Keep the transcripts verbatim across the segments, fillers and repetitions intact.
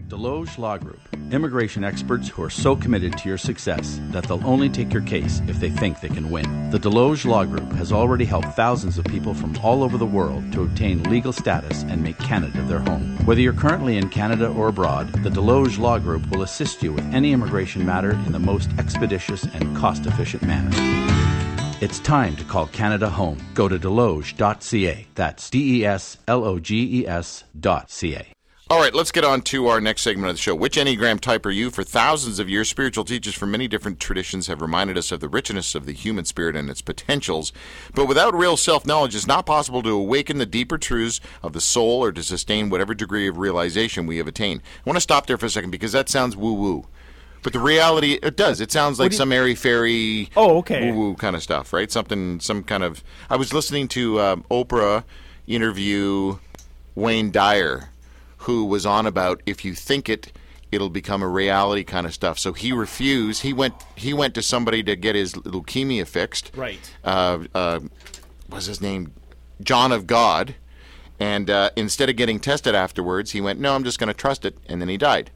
Deloge Law Group. Immigration experts who are so committed to your success that they'll only take your case if they think they can win. The Deloge Law Group has already helped thousands of people from all over the world to obtain legal status and make Canada their home. Whether you're currently in Canada or abroad, the Deloge Law Group will assist you with any immigration matter in the most expeditious and cost-efficient manner. It's time to call Canada home. Go to deloge dot c a. That's D E S L O G E S dot C A. All right, let's get on to our next segment of the show. Which Enneagram type are you? For thousands of years, spiritual teachers from many different traditions have reminded us of the richness of the human spirit and its potentials. But without real self-knowledge, it's not possible to awaken the deeper truths of the soul or to sustain whatever degree of realization we have attained. I want to stop there for a second because that sounds woo-woo. But the reality, it does. It sounds like some airy-fairy, oh, okay. woo-woo kind of stuff, right? Something, some kind of... I was listening to um, Oprah interview Wayne Dyer, who was on about if you think it, it'll become a reality kind of stuff. So he refused. He went He went to somebody to get his leukemia fixed. Right. Uh, uh, what's his name? John of God. And uh, instead of getting tested afterwards, he went, no, I'm just going to trust it. And then he died.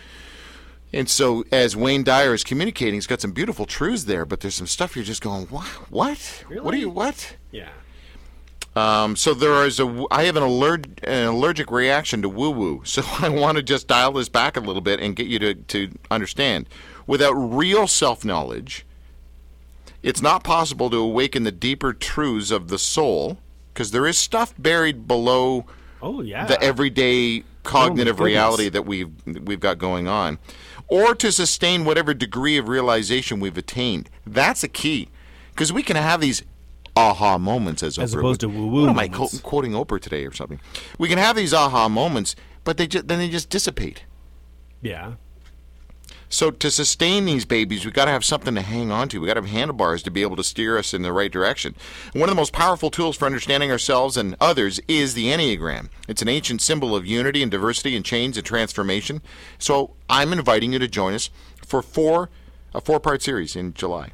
And so as Wayne Dyer is communicating, he's got some beautiful truths there, but there's some stuff you're just going, what? What? Really? What are you, what? Yeah. Um, so there is a, I have an, allerg, an allergic reaction to woo-woo. So I want to just dial this back a little bit and get you to, to understand. Without real self-knowledge, it's not possible to awaken the deeper truths of the soul, because there is stuff buried below oh, yeah. the everyday cognitive oh, reality that we've, we've got going on, or to sustain whatever degree of realization we've attained. That's a key, because we can have these aha moments as, as Oprah opposed would. to woo-woo What am I moments. co- quoting Oprah today or something? We can have these aha moments, but they ju- then they just dissipate. Yeah. So to sustain these babies, we've got to have something to hang on to. We've got to have handlebars to be able to steer us in the right direction. And one of the most powerful tools for understanding ourselves and others is the Enneagram. It's an ancient symbol of unity and diversity and change and transformation. So I'm inviting you to join us for four a four-part series in July.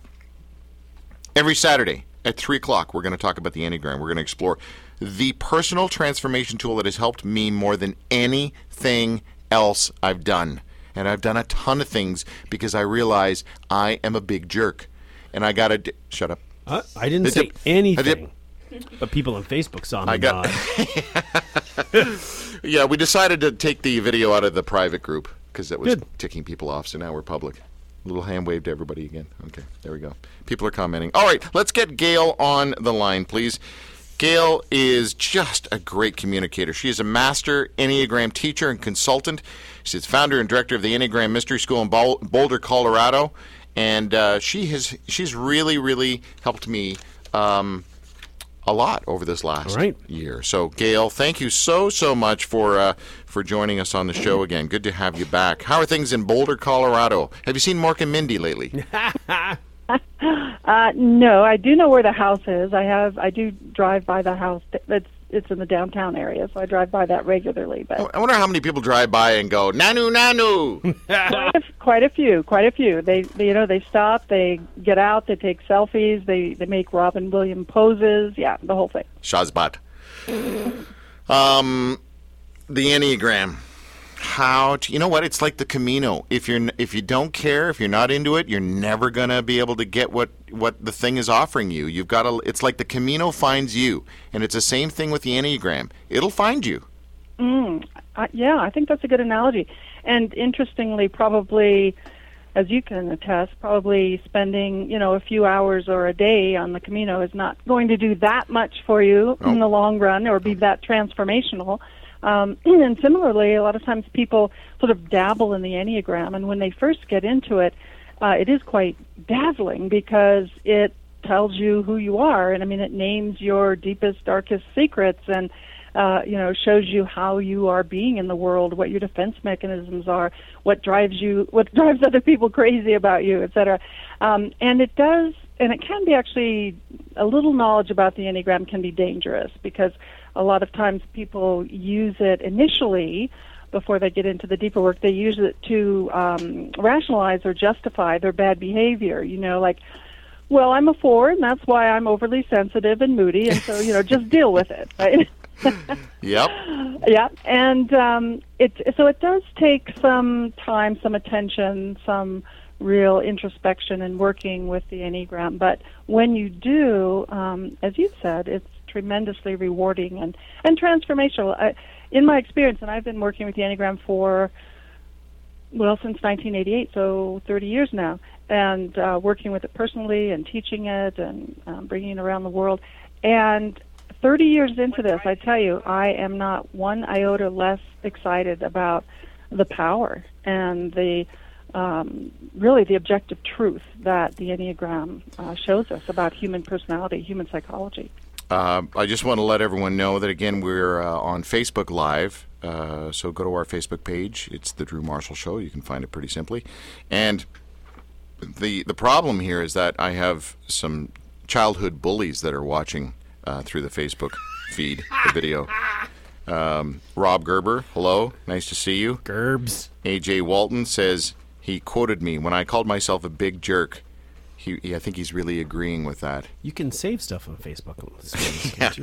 Every Saturday at three o'clock, we're going to talk about the Enneagram. We're going to explore the personal transformation tool that has helped me more than anything else I've done. And I've done a ton of things because I realize I am a big jerk. And I got to... D- Shut up. Uh, I didn't I say did, anything. But people on Facebook saw me I got, nod. Yeah, we decided to take the video out of the private group because that was Good. ticking people off. So now we're public. A little hand wave to everybody again. Okay, there we go. People are commenting. All right, let's get Gail on the line, please. Gail is just a great communicator. She is a master Enneagram teacher and consultant. She's founder and director of the Enneagram Mystery School in Boulder, Colorado. And uh, she has she's really, really helped me um, a lot over this last right. year. So, Gail, thank you so, so much for uh, for joining us on the show again. Good to have you back. How are things in Boulder, Colorado? Have you seen Mork and Mindy lately? uh, no, I do know where the house is. I have I do drive by the house. It's it's in the downtown area, so I drive by that regularly. But I wonder how many people drive by and go, Nanu, Nanu. quite, a, quite a few, quite a few. They, they, you know, they stop, they get out, they take selfies, they, they make Robin Williams poses. Yeah, the whole thing. Shazbot. um, the Enneagram. How to, you know what? It's like the Camino. If you're if you don't care, if you're not into it, you're never gonna be able to get what, what the thing is offering you. You've got to. It's like the Camino finds you, and it's the same thing with the Enneagram. It'll find you. Mm, uh, yeah, I think that's a good analogy. And interestingly, probably, as you can attest, probably spending you know a few hours or a day on the Camino is not going to do that much for you Nope. in the long run, or be that transformational. Um, and similarly, a lot of times people sort of dabble in the Enneagram, and when they first get into it, uh, it is quite dazzling because it tells you who you are, and I mean, it names your deepest, darkest secrets, and uh, you know, shows you how you are being in the world, what your defense mechanisms are, what drives you, what drives other people crazy about you, et cetera. Um, and it does, and it can be actually a little knowledge about the Enneagram can be dangerous because a lot of times people use it initially before they get into the deeper work. They use it to um, rationalize or justify their bad behavior. You know, like, well, I'm a four, and that's why I'm overly sensitive and moody, and so, you know, just deal with it, right? Yep. Yeah, and um, it so it does take some time, some attention, some real introspection and working with the Enneagram. But when you do, um, as you said, it's tremendously rewarding and, and transformational. I, in my experience, and I've been working with the Enneagram for, well, since nineteen eighty-eight, so thirty years now, and uh, working with it personally and teaching it and um, bringing it around the world. And thirty years into this, I tell you, I am not one iota less excited about the power and the um, really the objective truth that the Enneagram uh, shows us about human personality, human psychology. Uh, I just want to let everyone know that, again, we're uh, on Facebook Live, uh, so go to our Facebook page. It's The Drew Marshall Show. You can find it pretty simply. And the the problem here is that I have some childhood bullies that are watching uh, through the Facebook feed, the video. Um, Rob Gerber, hello. Nice to see you. Gerbs. A J Walton says he quoted me when I called myself a big jerk. He, he, I think he's really agreeing with that. You can save stuff on Facebook. Can't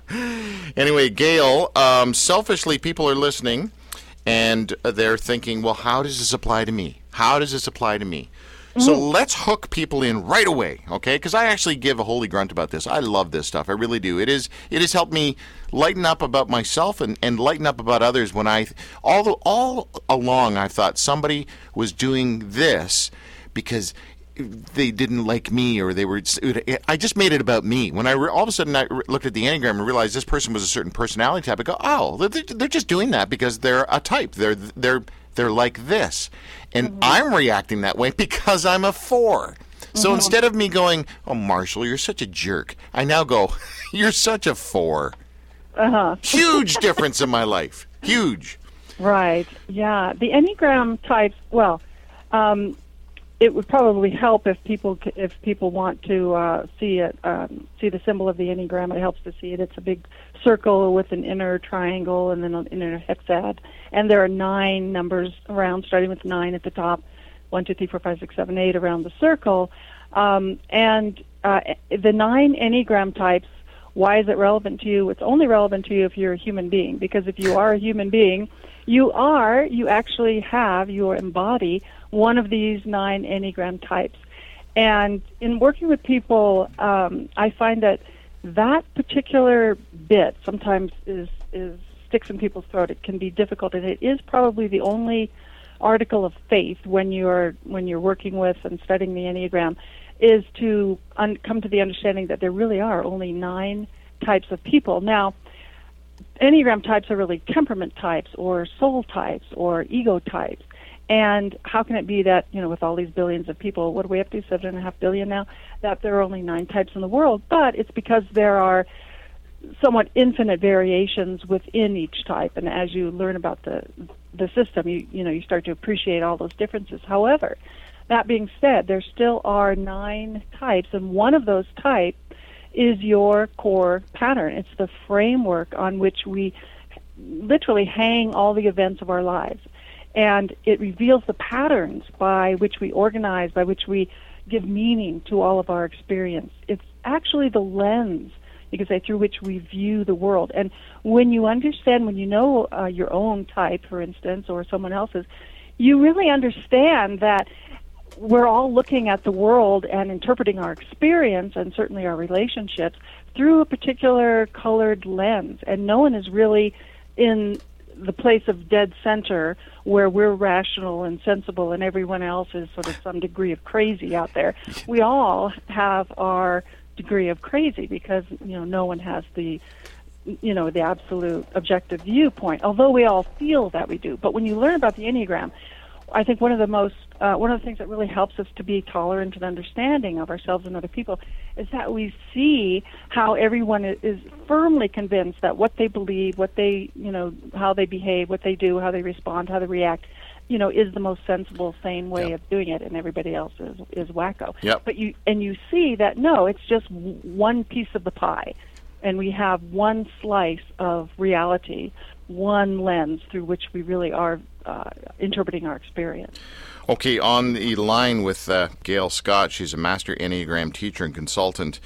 you? Anyway, Gail, um, selfishly, people are listening, and they're thinking, well, how does this apply to me? How does this apply to me? Mm-hmm. So let's hook people in right away, okay? Because I actually give a holy grunt about this. I love this stuff. I really do. It is. It has helped me lighten up about myself and, and lighten up about others when I, all, the, all along, I thought somebody was doing this because they didn't like me, or they were. I just made it about me. When I re, all of a sudden I re, looked at the Enneagram and realized this person was a certain personality type, I go, oh, they're, they're just doing that because they're a type. They're they're they're like this, and mm-hmm. I'm reacting that way because I'm a four. So mm-hmm. instead of me going, oh, Marshall, you're such a jerk, I now go, you're such a four. Uh-huh. Huge difference in my life. Huge. Right. Yeah. The Enneagram types. Well. Um, It would probably help if people if people want to uh, see it, um, see the symbol of the Enneagram. It helps to see it. It's a big circle with an inner triangle and then an inner hexad. And there are nine numbers around, starting with nine at the top, one, two, three, four, five, six, seven, eight around the circle. Um, and uh, the nine Enneagram types, why is it relevant to you? It's only relevant to you if you're a human being, because if you are a human being, you are, you actually have, you embody one of these nine Enneagram types. And in working with people, um, I find that that particular bit sometimes is, is sticks in people's throat. It can be difficult, and it is probably the only article of faith when you're when you're working with and studying the Enneagram, is to un- come to the understanding that there really are only nine types of people. Now, Enneagram types are really temperament types or soul types or ego types. And how can it be that, you know, with all these billions of people, what are we up to, seven and a half billion now, that there are only nine types in the world? But it's because there are somewhat infinite variations within each type. And as you learn about the the system, you you know, you start to appreciate all those differences. However, that being said, there still are nine types, and one of those types is your core pattern. It's the framework on which we literally hang all the events of our lives. And it reveals the patterns by which we organize, by which we give meaning to all of our experience. It's actually the lens, you could say, through which we view the world. And when you understand, when you know uh, your own type, for instance, or someone else's, you really understand that we're all looking at the world and interpreting our experience, and certainly our relationships, through a particular colored lens. And no one is really in the place of dead center where we're rational and sensible and everyone else is sort of some degree of crazy out there. We all have our degree of crazy because, you know, no one has the, you know, the absolute objective viewpoint, although we all feel that we do. But when you learn about the Enneagram, I think one of the most, uh, one of the things that really helps us to be tolerant and understanding of ourselves and other people is that we see how everyone is firmly convinced that what they believe, what they, you know, how they behave, what they do, how they respond, how they react, you know, is the most sensible, sane way yep. of doing it, and everybody else is is wacko. Yep. But you and you see that no, it's just w- one piece of the pie, and we have one slice of reality, one lens through which we really are uh, interpreting our experience. Okay, on the line with uh, Gail Scott, she's a master Enneagram teacher and consultant.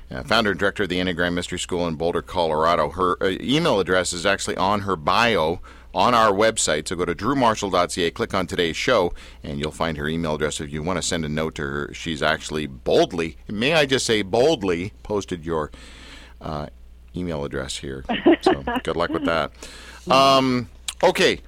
uh, founder and director of the Enneagram Mystery School in Boulder, Colorado. Her uh, email address is actually on her bio on our website. So go to drew marshall dot c a, click on today's show, and you'll find her email address if you want to send a note to her. She's actually boldly, may I just say boldly, posted your uh, email address here. So good luck with that. Um, okay.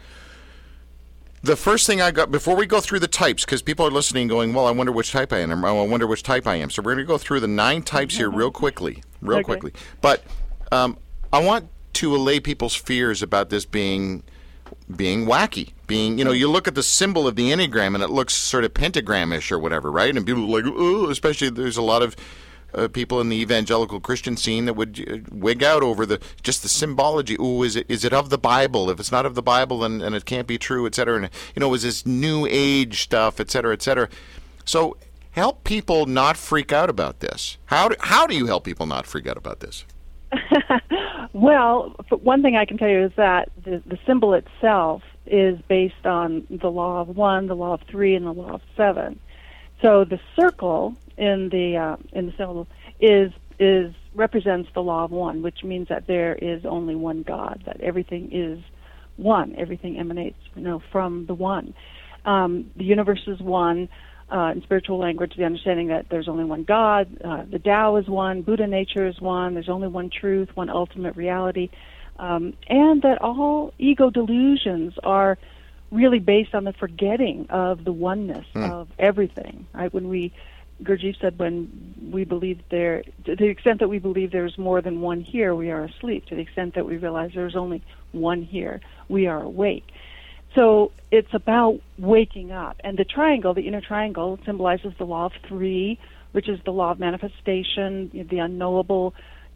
The first thing I got, before we go through the types, because people are listening going, well, I wonder which type I am, or I wonder which type I am. So we're going to go through the nine types here real quickly, real Okay. quickly. But um, I want to allay people's fears about this being being wacky. Being, you know, you look at the symbol of the Enneagram and it looks sort of pentagram-ish or whatever, right? And people are like, oh, especially there's a lot of uh, people in the evangelical Christian scene that would uh, wig out over the just the symbology. Oh, is it is it of the Bible? If it's not of the Bible, then and it can't be true, et cetera. And, you know, is this New Age stuff, et cetera, et cetera. So help people not freak out about this. How do, how do you help people not freak out about this? Well, f- one thing I can tell you is that the, the symbol itself is based on the law of one, the law of three, and the law of seven. So the circle in the uh, in the symbol is is represents the law of one, which means that there is only one God, that everything is one, everything emanates, you know, from the one. Um, the universe is one. Uh, in spiritual language, the understanding that there's only one God, uh, the Tao is one, Buddha nature is one, there's only one truth, one ultimate reality, um, and that all ego delusions are really based on the forgetting of the oneness Mm. of everything. Right? When we, Gurdjieff said, when we believe there, to the extent that we believe there's more than one here, we are asleep. To the extent that we realize there's only one here, we are awake. So it's about waking up. And the triangle, the inner triangle, symbolizes the law of three, which is the law of manifestation, the unknowable.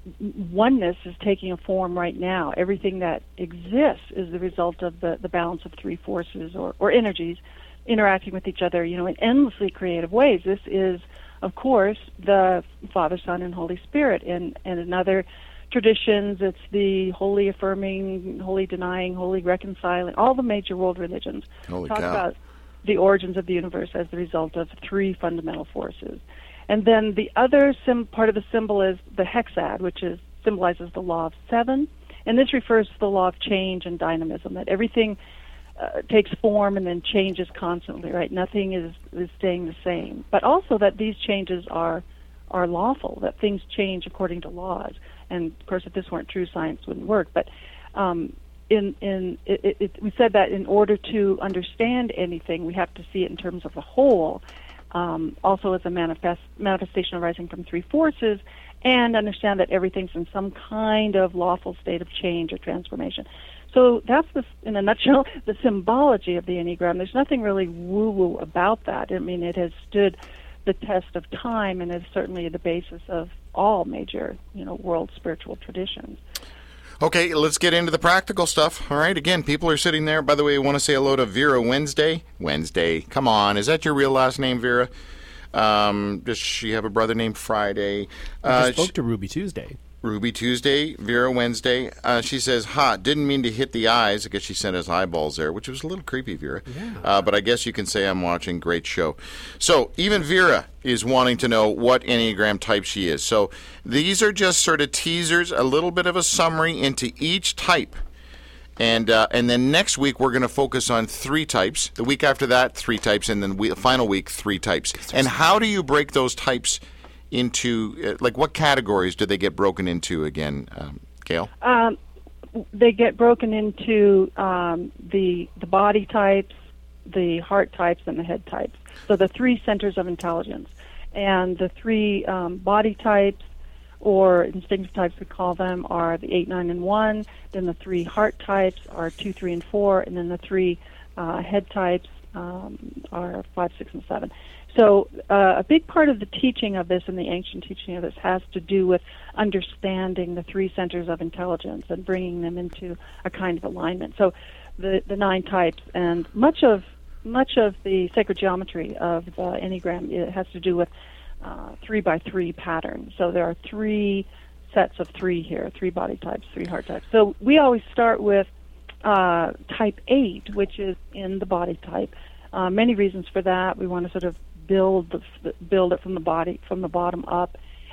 Oneness is taking a form right now. Everything that exists is the result of the, the balance of three forces or, or energies interacting with each other, you know, in endlessly creative ways. This is, of course, the Father, Son, and Holy Spirit. And, and another traditions, it's the holy affirming, holy denying, holy reconciling. All the major world religions Holy talk cow. about the origins of the universe as the result of three fundamental forces. And then the other sim- part of the symbol is the hexad, which is symbolizes the law of seven. And this refers to the law of change and dynamism, that everything uh, takes form and then changes constantly, right? Nothing is, is staying the same. But also that these changes are are lawful, that things change according to laws. And, of course, if this weren't true, science wouldn't work. But um, in in it, it, we said that in order to understand anything, we have to see it in terms of the whole, um, also as a manifest, manifestation arising from three forces, and understand that everything's in some kind of lawful state of change or transformation. So that's, the, in a nutshell, the symbology of the Enneagram. There's nothing really woo-woo about that. I mean, it has stood the test of time and is certainly the basis of all major, you know, world spiritual traditions. Okay, let's get into the practical stuff. All right, again, people are sitting there. By the way, I want to say hello to Vera Wednesday. Wednesday, come on. Is that your real last name, Vera? Um, does she have a brother named Friday? I Uh, just spoke sh- to Ruby Tuesday. Ruby Tuesday, Vera Wednesday. Uh, she says, ha, didn't mean to hit the eyes. I guess she sent us eyeballs there, which was a little creepy, Vera. Yeah. Uh, but I guess you can say I'm watching. Great show. So even Vera is wanting to know what Enneagram type she is. So these are just sort of teasers, a little bit of a summary into each type. And uh, and then next week, we're going to focus on three types. The week after that, three types. And then we, the final week, three types. And how do you break those types into, uh, like, what categories do they get broken into again, um, Gail? Um, they get broken into um, the the body types, the heart types, and the head types. So the three centers of intelligence. And the three um, body types, or instinctive types we call them, are the eight, nine, and one. Then the three heart types are two, three, and four. And then the three uh, head types um, are five, six, and seven. So uh, a big part of the teaching of this and the ancient teaching of this has to do with understanding the three centers of intelligence and bringing them into a kind of alignment. So the, the nine types, and much of much of the sacred geometry of the Enneagram, it has to do with uh, three by three patterns. So there are three sets of three here, three body types, three heart types. So we always start with uh, type eight, which is in the body type. Uh, many reasons for that. We want to sort of build the, build it from the body, from the bottom up,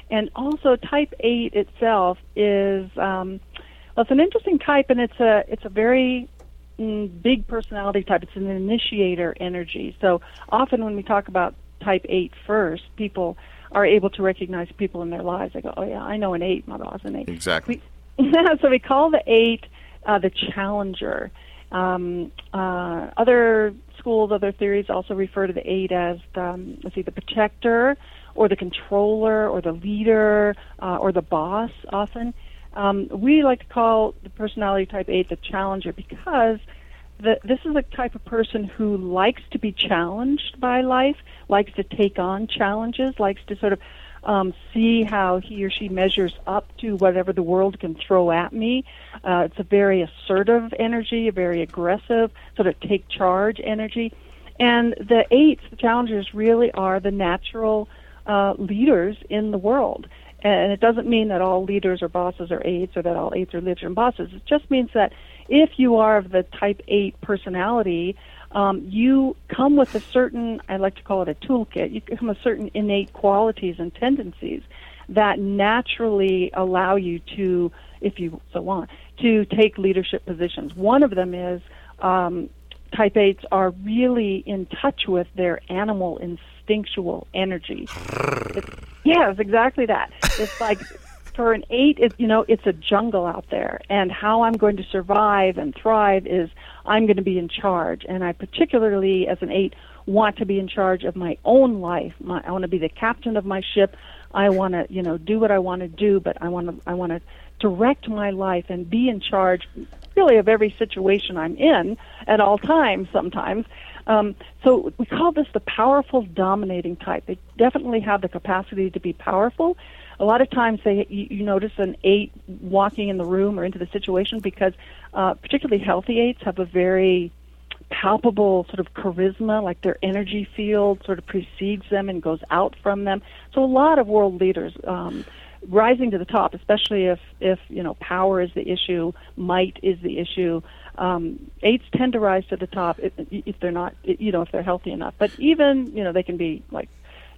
And also, type eight itself is um, well, it's an interesting type, and it's a it's a very mm, big personality type. It's an initiator energy. So often when we talk about type eight first, people are able to recognize people in their lives. They go, "Oh yeah, I know an eight. My boss is an eight." Exactly. We, so we call the eight uh, the challenger. Um, uh, other schools, other theories also refer to the eight as um, let's see, the protector, or the controller, or the leader, uh, or the boss. Often, um, we like to call the personality type eight the challenger because the, this is a type of person who likes to be challenged by life, likes to take on challenges, likes to sort of um, see how he or she measures up to whatever the world can throw at me. Uh, it's a very assertive energy, a very aggressive, sort of take charge energy. And the eights, the challengers, really are the natural uh, leaders in the world. And it doesn't mean that all leaders or bosses are eights, or that all eights are leaders and bosses. It just means that if you are of the type eight personality, um, you come with a certain, I like to call it a toolkit, you come with certain innate qualities and tendencies that naturally allow you to, if you so want, to take leadership positions. One of them is um, type eights are really in touch with their animal instinctual energy. It's, yeah, it's exactly that. It's like, for an eight, it, you know, it's a jungle out there, and how I'm going to survive and thrive is I'm going to be in charge. And I particularly, as an eight, want to be in charge of my own life. My, I want to be the captain of my ship. I want to, you know, do what I want to do, but I want to, I want to direct my life and be in charge, really, of every situation I'm in at all times. Sometimes. Um, so we call this the powerful dominating type. They definitely have the capacity to be powerful. A lot of times they, you, you notice an eight walking in the room or into the situation because uh, particularly healthy eights have a very palpable sort of charisma, like their energy field sort of precedes them and goes out from them. So a lot of world leaders um, rising to the top, especially if, if, you know, power is the issue, might is the issue. Um, eights tend to rise to the top if, if they're not, you know, if they're healthy enough. But even, you know, they can be like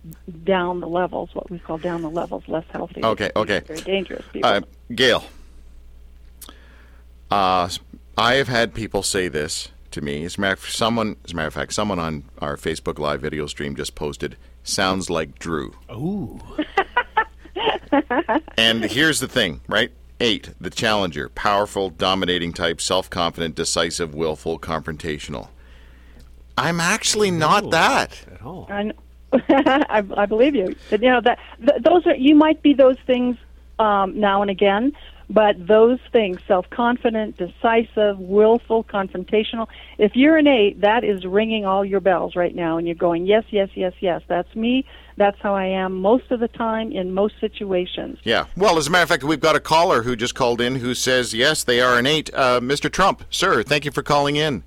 down the levels, what we call down the levels, less healthy. Okay, okay. Very dangerous people. Uh, Gail, uh, I have had people say this to me. As a matter of someone, as a matter of fact, someone on our Facebook Live video stream just posted, "Sounds like Drew." Ooh. And here's the thing, right? Eight, the challenger, powerful, dominating type, self-confident, decisive, willful, confrontational. I'm actually not No, that. At all. I, know. I, I believe you. But, you know, that th- those are, you might be those things um, now and again, but those things, self-confident, decisive, willful, confrontational, if you're an eight, that is ringing all your bells right now, and you're going, yes, yes, yes, yes, that's me. That's how I am most of the time in most situations. Yeah. Well, as a matter of fact, we've got a caller who just called in who says, yes, they are an eight. Uh, Mister Trump, sir, thank you for calling in.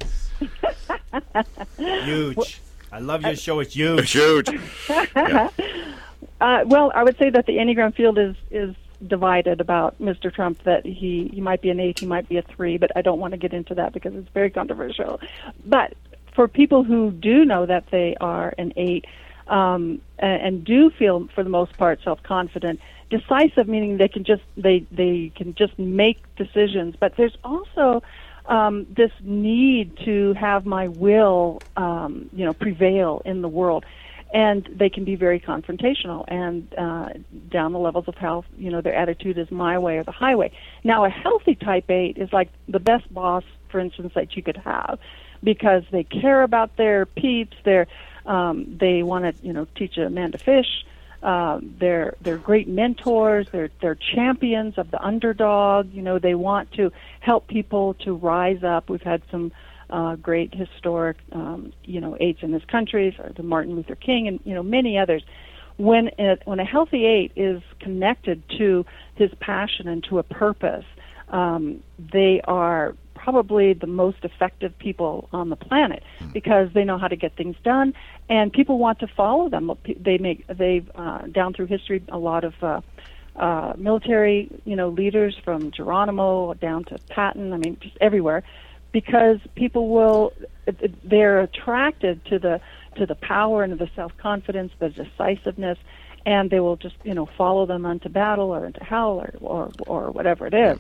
Huge. I love your show. It's huge. Huge. Yeah. Uh, well, I would say that the Enneagram field is, is divided about Mister Trump, that he, he might be an eight, he might be a three, but I don't want to get into that because it's very controversial. But for people who do know that they are an eight, um, and, and do feel, for the most part, self-confident, decisive, meaning they can just they they can just make decisions. But there's also um, this need to have my will, um, you know, prevail in the world. And they can be very confrontational, and uh, down the levels of health, you know, their attitude is my way or the highway. Now, a healthy type eight is like the best boss, for instance, that you could have, because they care about their peeps. They're um, they want to, you know, teach a man to fish. Uh, they're they're great mentors. They're they're champions of the underdog. You know, they want to help people to rise up. We've had some Uh, great historic, um, you know, eights in this country, so the Martin Luther King, and you know many others. When it, when a healthy eight is connected to his passion and to a purpose, um, they are probably the most effective people on the planet because they know how to get things done, and people want to follow them. They make they've uh, down through history a lot of uh, uh, military, you know, leaders from Geronimo down to Patton. I mean, just everywhere. Because people will, they're attracted to the to the power and the self-confidence, the decisiveness, and they will just, you know, follow them onto battle or into hell or or, or whatever it is.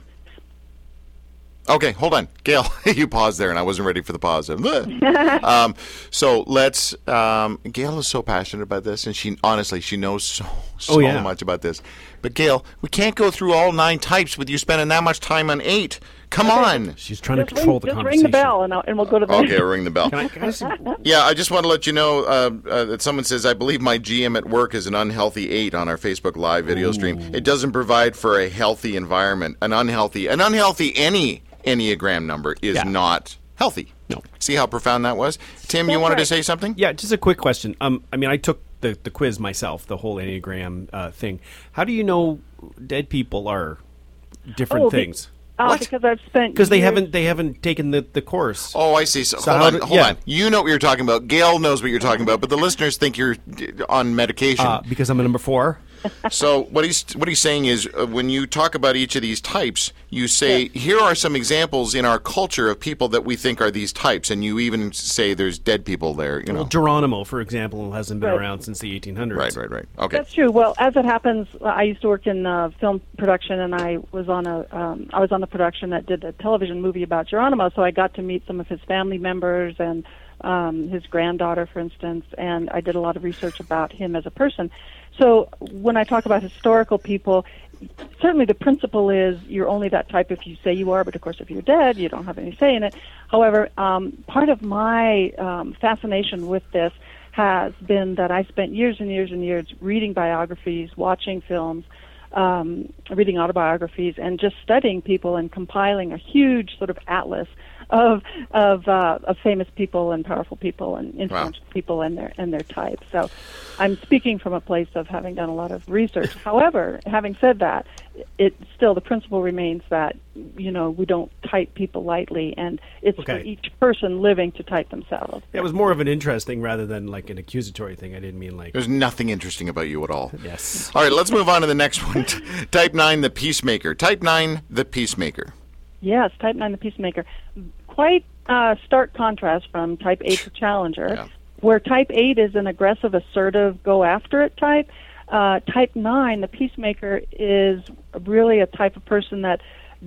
Okay, hold on. Gail, you paused there, and I wasn't ready for the pause. um, so let's, um, Gail is so passionate about this, and she, honestly, she knows so, so oh, yeah. much about this. But Gail, we can't go through all nine types with you spending that much time on eight. Come on. She's trying just to control ring, the just conversation. Just ring the bell, and, I'll, and we'll go to the Okay, ring the bell. Can I, can I see? Yeah, I just want to let you know uh, uh, that someone says, I believe my G M at work is an unhealthy eight on our Facebook Live video Ooh. stream. It doesn't provide for a healthy environment. An unhealthy, an unhealthy any Enneagram number is Yeah. not healthy. No. See how profound that was? Tim, you That's wanted to right. say something? Yeah, just a quick question. Um, I mean, I took the, the quiz myself, the whole Enneagram uh, thing. How do you know dead people are different Oh, be- things? Uh, What? because I've spent Because they years- haven't they haven't taken the, the course. Oh, I see. So, So hold how on, do- hold yeah. on. You know what you're talking about. Gail knows what you're talking about, but the listeners think you're uh, on medication. Uh, because I'm a number four. So what he's what he's saying is, uh, when you talk about each of these types, you say, here are some examples in our culture of people that we think are these types, and you even say there's dead people there. You know, Well, Geronimo, for example, hasn't been Right. around since the eighteen hundreds. right, right, right. Okay. That's true. Well, as it happens, I used to work in uh, film production, and I was on a um, I was on the production that did a television movie about Geronimo. So I got to meet some of his family members and um, his granddaughter, for instance, and I did a lot of research about him as a person. So when I talk about historical people, certainly the principle is you're only that type if you say you are, but of course if you're dead, you don't have any say in it. However, um, part of my um, fascination with this has been that I spent years and years and years reading biographies, watching films, um, reading autobiographies, and just studying people and compiling a huge sort of atlas of of, uh, of famous people and powerful people and influential Wow. people and their and their types. So I'm speaking from a place of having done a lot of research. However, having said that, it still the principle remains that, you know, we don't type people lightly, and it's Okay. for each person living to type themselves. Yeah, it was more of an interesting rather than like an accusatory thing. I didn't mean like There's nothing interesting about you at all. yes. All right, let's move on to the next one. Type nine, the peacemaker. Type nine, the peacemaker. Yes, type nine, the peacemaker. Quite uh, stark contrast from type eight, the challenger, Yeah. where type eight is an aggressive, assertive, go-after-it type. Uh, type nine, the peacemaker, is really a type of person that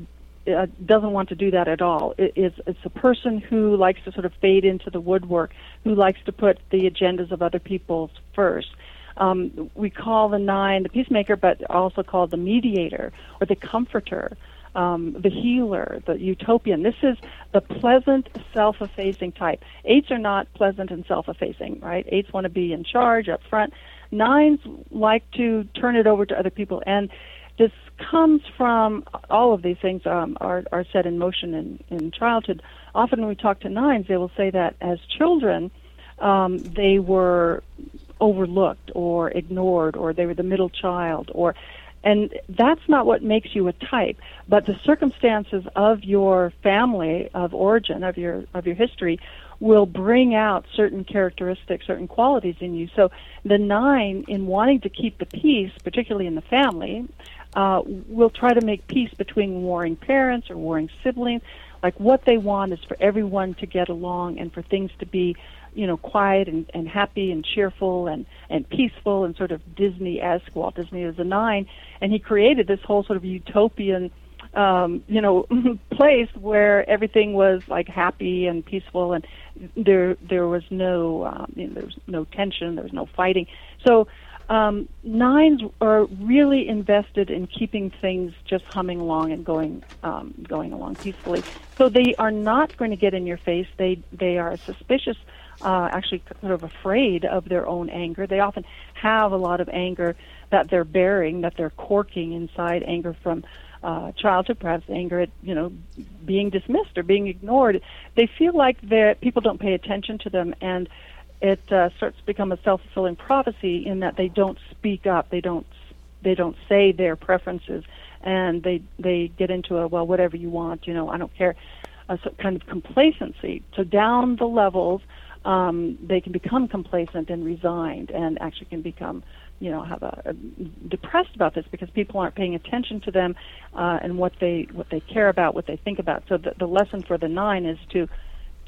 uh, doesn't want to do that at all. It, it's, it's a person who likes to sort of fade into the woodwork, who likes to put the agendas of other people first. Um, we call the nine the peacemaker, but also called the mediator or the comforter. Um, the healer, the utopian. This is the pleasant, self-effacing type. Eights are not pleasant and self-effacing, right? Eights want to be in charge up front. Nines like to turn it over to other people. And this comes from, all of these things um, are, are set in motion in, in childhood. Often when we talk to nines, they will say that as children, um, they were overlooked or ignored, or they were the middle child, or and that's not what makes you a type, but the circumstances of your family of origin, of your of your history, will bring out certain characteristics, certain qualities in you. So the nine, in wanting to keep the peace, particularly in the family, uh, will try to make peace between warring parents or warring siblings. Like what they want is for everyone to get along and for things to be, you know, quiet and, and happy and cheerful and, and peaceful and sort of Disney-esque. Walt Disney is a nine, and he created this whole sort of utopian, um, you know, place where everything was like happy and peaceful, and there there was no um, you know, there was no tension, there was no fighting. So um, nines are really invested in keeping things just humming along and going um, going along peacefully. So they are not going to get in your face. They they are suspicious. Uh, actually sort of afraid of their own anger. They often have a lot of anger that they're bearing, that they're corking inside, anger from uh, childhood, perhaps anger at, you know, being dismissed or being ignored. They feel like that people don't pay attention to them, and it uh, starts to become a self-fulfilling prophecy in that they don't speak up, they don't they don't say their preferences, and they they get into a, well, whatever you want, you know, I don't care, a kind of complacency. So down the levels, Um, they can become complacent and resigned, and actually can become, you know, have a, a depressed about this because people aren't paying attention to them uh, and what they what they care about, what they think about. So the, the lesson for the nine is to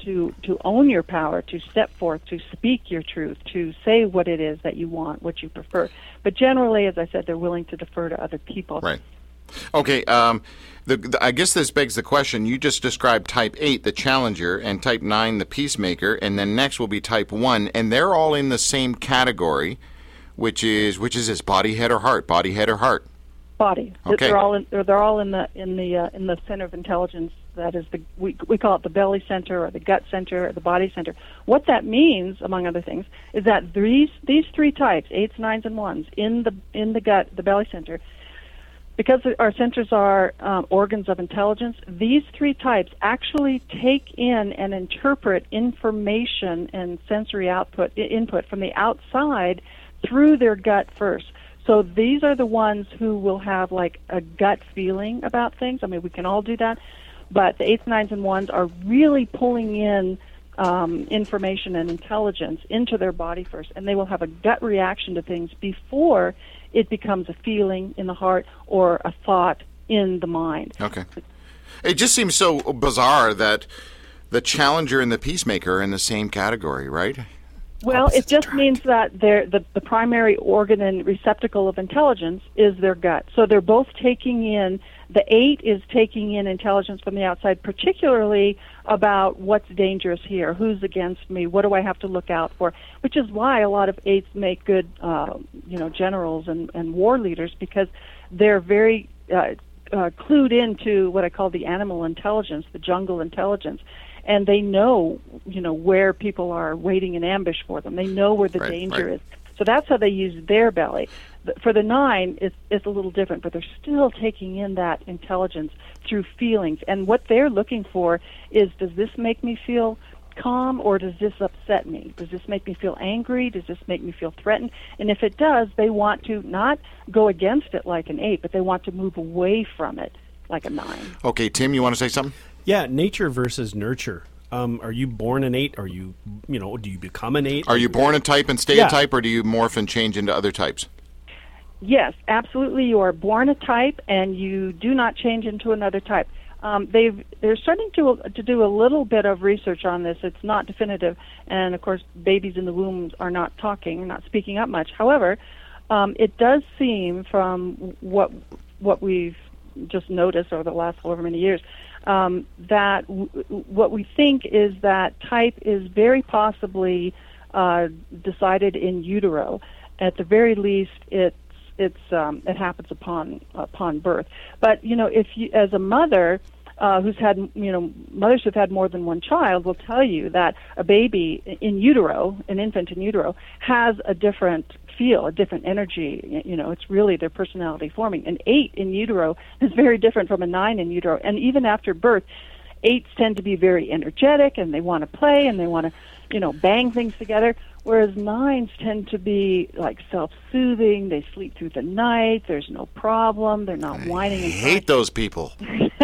to, to own your power, to step forth, to speak your truth, to say what it is that you want, what you prefer. But generally, as I said, they're willing to defer to other people. Right. Okay. Um, the, the, I guess this begs the question. You just described type eight, the challenger, and type nine, the peacemaker, and then next will be type one, and they're all in the same category, which is which is this, body, head, or heart? Body, head, or heart? Body. Okay. They're all in, they're all in the in the uh, in the center of intelligence. That is the we we call it the belly center or the gut center or the body center. What that means, among other things, is that these these three types, eights, nines, and ones, in the in the gut, the belly center, because our centers are um, organs of intelligence. These three types actually take in and interpret information and sensory output input from the outside through their gut first. So these are the ones who will have like a gut feeling about things. I mean, we can all do that, but the eights, nines, and ones are really pulling in um, information and intelligence into their body first, and they will have a gut reaction to things before it becomes a feeling in the heart or a thought in the mind. Okay. It just seems so bizarre that the challenger and the peacemaker are in the same category, right? Well, it just means that they're, the, the primary organ and receptacle of intelligence is their gut. So they're both taking in, the eight is taking in intelligence from the outside, particularly about what's dangerous here, who's against me, what do I have to look out for, which is why a lot of eights make good, uh, you know, generals and, and war leaders, because they're very uh, uh, clued into what I call the animal intelligence, the jungle intelligence. And they know, you know, where people are waiting in ambush for them. They know where the right, danger right. is. So that's how they use their belly. For the nine, it's, it's a little different, but they're still taking in that intelligence through feelings. And what they're looking for is, does this make me feel calm, or does this upset me? Does this make me feel angry? Does this make me feel threatened? And if it does, they want to not go against it like an eight, but they want to move away from it like a nine. Okay, Tim, you want to say something? Yeah, nature versus nurture. Um, are you born an eight? Are you, you know, do you become an eight? Are you born a type and stay Yeah. a type, or do you morph and change into other types? Yes, absolutely. You are born a type, and you do not change into another type. Um, they've they're starting to to do a little bit of research on this. It's not definitive, and of course, babies in the womb are not talking, not speaking up much. However, um, it does seem from what what we've just noticed over the last however many years, um, that w- what we think is that type is very possibly uh, decided in utero. At the very least, it's it's um, it happens upon upon birth. But you know, if you, as a mother uh, who's had, you know, mothers who've had more than one child will tell you that a baby in utero, an infant in utero, has a different feel, a different energy. You know, it's really their personality forming. An eight in utero is very different from a nine in utero. And even after birth, eights tend to be very energetic, and they want to play, and they want to, you know, bang things together, whereas nines tend to be like self-soothing. They sleep through the night. There's no problem. They're not whining. I and hate those people.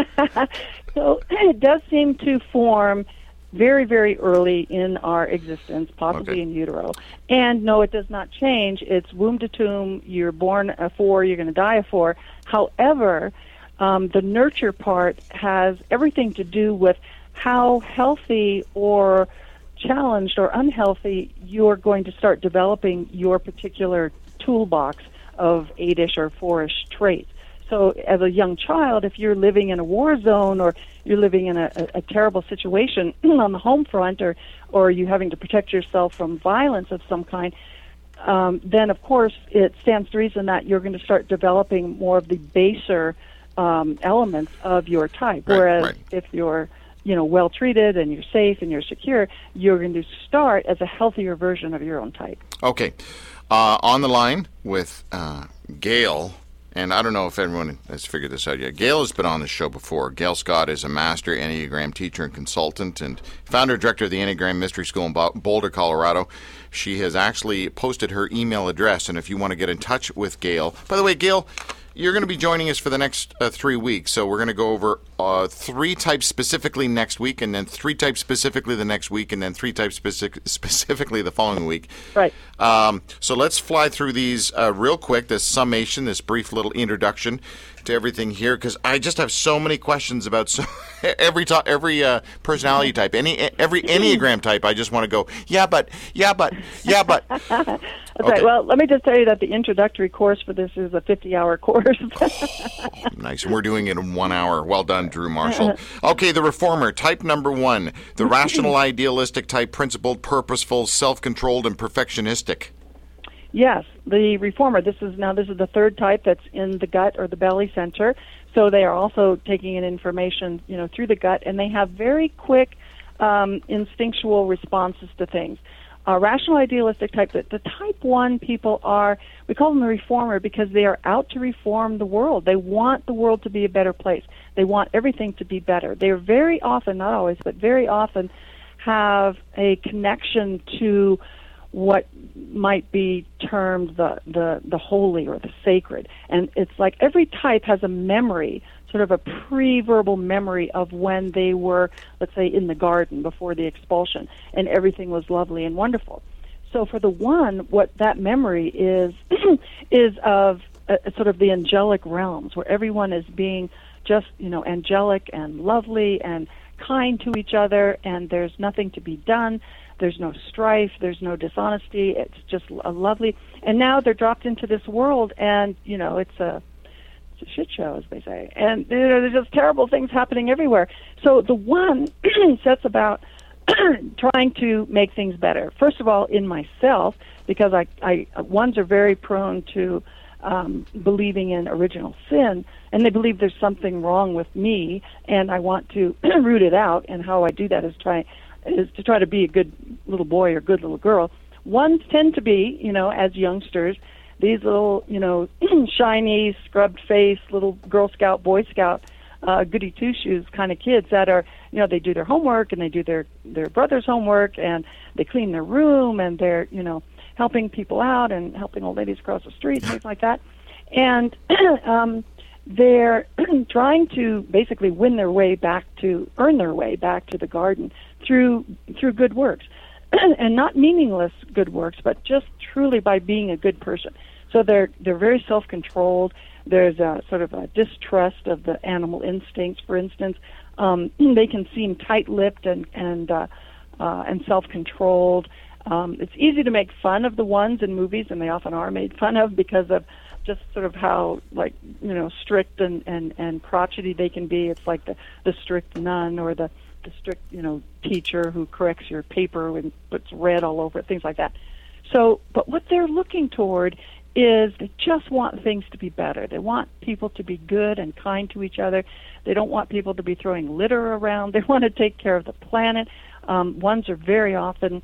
So it does seem to form very, very early in our existence, possibly Okay. in utero. And no, it does not change. It's womb to tomb. You're born a four, you're going to die a four. However, um, the nurture part has everything to do with how healthy or challenged or unhealthy you're going to start developing your particular toolbox of eight-ish or four-ish traits. So as a young child, if you're living in a war zone, or you're living in a, a, a terrible situation on the home front, or, or you're having to protect yourself from violence of some kind, um, then of course it stands to reason that you're going to start developing more of the baser um, elements of your type. Right, Whereas right. if you're, you know, well treated and you're safe and you're secure, you're going to start as a healthier version of your own type. Okay. Uh, on the line with uh, Gail. And I don't know if everyone has figured this out yet. Gail has been on the show before. Gail Scott is a master Enneagram teacher and consultant, and founder and director of the Enneagram Mystery School in Boulder, Colorado. She has actually posted her email address, and if you want to get in touch with Gail. By the way, Gail, you're going to be joining us for the next uh, three weeks, so we're going to go over uh, three types specifically next week, and then three types specifically the next week, and then three types specific, specifically the following week. Right. Um, so let's fly through these uh, real quick, this summation, this brief little introduction. to everything here because I just have so many questions about so every to- every uh, personality type, any every Enneagram type. I just want to go, yeah, but, yeah, but, yeah, but. That's Okay. right. Well, let me just tell you that the introductory course for this is a fifty-hour course. Nice. And we're doing it in one hour. Well done, Drew Marshall. Okay, the reformer, type number one, the rational, idealistic type, principled, purposeful, self-controlled, and perfectionistic. Yes, the reformer. This is now this is the third type that's in the gut or the belly center. So they are also taking in information, you know, through the gut, and they have very quick, um, instinctual responses to things. Uh, rational, idealistic type. The, the type one people are, we call them the reformer because they are out to reform the world. They want the world to be a better place. They want everything to be better. They are very often, not always, but very often, have a connection to what might be termed the, the, the holy or the sacred. And it's like every type has a memory, sort of a pre-verbal memory of when they were, let's say, in the garden before the expulsion, and everything was lovely and wonderful. So for the one, what that memory is, is of uh, sort of the angelic realms, where everyone is being just, you know, angelic and lovely and kind to each other, and there's nothing to be done. There's no strife. There's no dishonesty. It's just a lovely. And now they're dropped into this world, and you know it's a, it's a shit show, as they say. And you know, there's just terrible things happening everywhere. So the one sets about trying to make things better. First of all, in myself, because I, I ones are very prone to um, believing in original sin, and they believe there's something wrong with me, and I want to root it out. And how I do that is try. is to try to be a good little boy or good little girl. Ones tend to be, you know, as youngsters, these little, you know, shiny, scrubbed face, little Girl Scout, Boy Scout, uh, goody two-shoes kind of kids that are, you know, they do their homework and they do their, their brother's homework and they clean their room and they're, you know, helping people out and helping old ladies across the street, things like that. And um, they're trying to basically win their way back to, earn their way back to the garden through through good works, and not meaningless good works, but just truly by being a good person. So they're they're very self-controlled. There's a sort of a distrust of the animal instincts. For instance, um, they can seem tight-lipped and and uh, uh, and self-controlled. Um, it's easy to make fun of the ones in movies, and they often are made fun of because of just sort of how, like, you know, strict and, and, and crotchety they can be. It's like the, the strict nun or the, the strict, you know, teacher who corrects your paper and puts red all over it, things like that. So, but what they're looking toward is they just want things to be better. They want people to be good and kind to each other. They don't want people to be throwing litter around. They want to take care of the planet. Um, ones are very often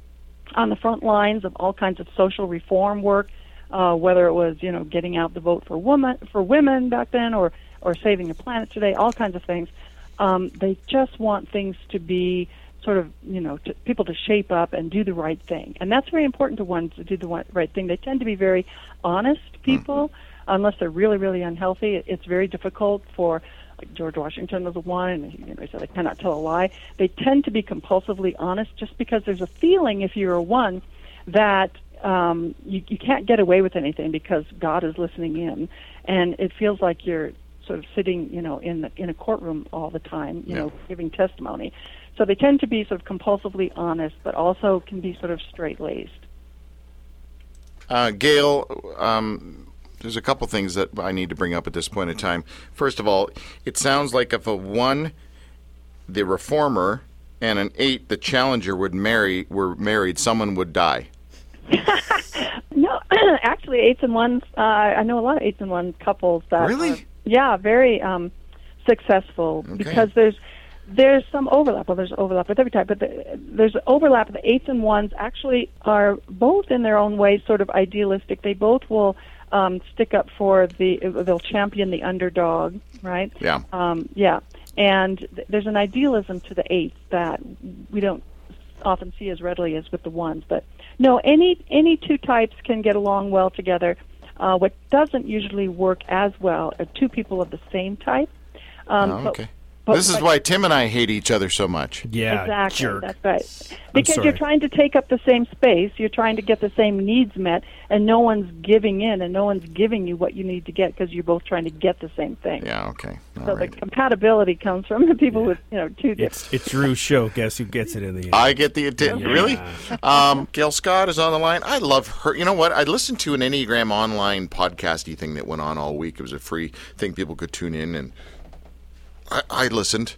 on the front lines of all kinds of social reform work, uh, whether it was, you know, getting out the vote for women, for women back then, or, or saving the planet today, all kinds of things. Um, they just want things to be sort of, you know, to, people to shape up and do the right thing. And that's very important to ones to do the one, right thing. They tend to be very honest people, mm-hmm. unless they're really, really unhealthy. It, it's very difficult for, like George Washington was one, and you know, he said, I cannot tell a lie. They tend to be compulsively honest just because there's a feeling, if you're a one, that um, you, you can't get away with anything because God is listening in. And it feels like you're sort of sitting, you know, in the, in a courtroom all the time, you yeah. know, giving testimony. So they tend to be sort of compulsively honest, but also can be sort of straight-laced. Uh, Gail, um, there's a couple things that I need to bring up at this point in time. First of all, it sounds like if a one, the reformer, and an eight, the challenger, would marry were married, someone would die. No, actually, eights and ones. Uh, I know a lot of eights and one couples that really, are, yeah, very um, successful okay. because there's there's some overlap. Well, there's overlap with every type, but the, there's overlap. The eights and ones actually are both in their own way sort of idealistic. They both will um, stick up for the. They'll champion the underdog, right? Yeah. Um, yeah. And th- there's an idealism to the eights that we don't often see as readily as with the ones. But no, any any two types can get along well together. Uh, what doesn't usually work as well are two people of the same type. Um, oh, okay. But, This is but- why Tim and I hate each other so much. Yeah, Exactly. jerk. That's right. Because sorry. you're trying to take up the same space, you're trying to get the same needs met, and no one's giving in, and no one's giving you what you need to get because you're both trying to get the same thing. Yeah, okay. All so right. the compatibility comes from the people with, you know, two different. It's it's Drew's show. Guess who gets it in the end? I get the attention. Yeah. Really? Um, Gail Scott is on the line. I love her. You know what? I listened to an Enneagram online podcasty thing that went on all week. It was a free thing people could tune in, and I, I listened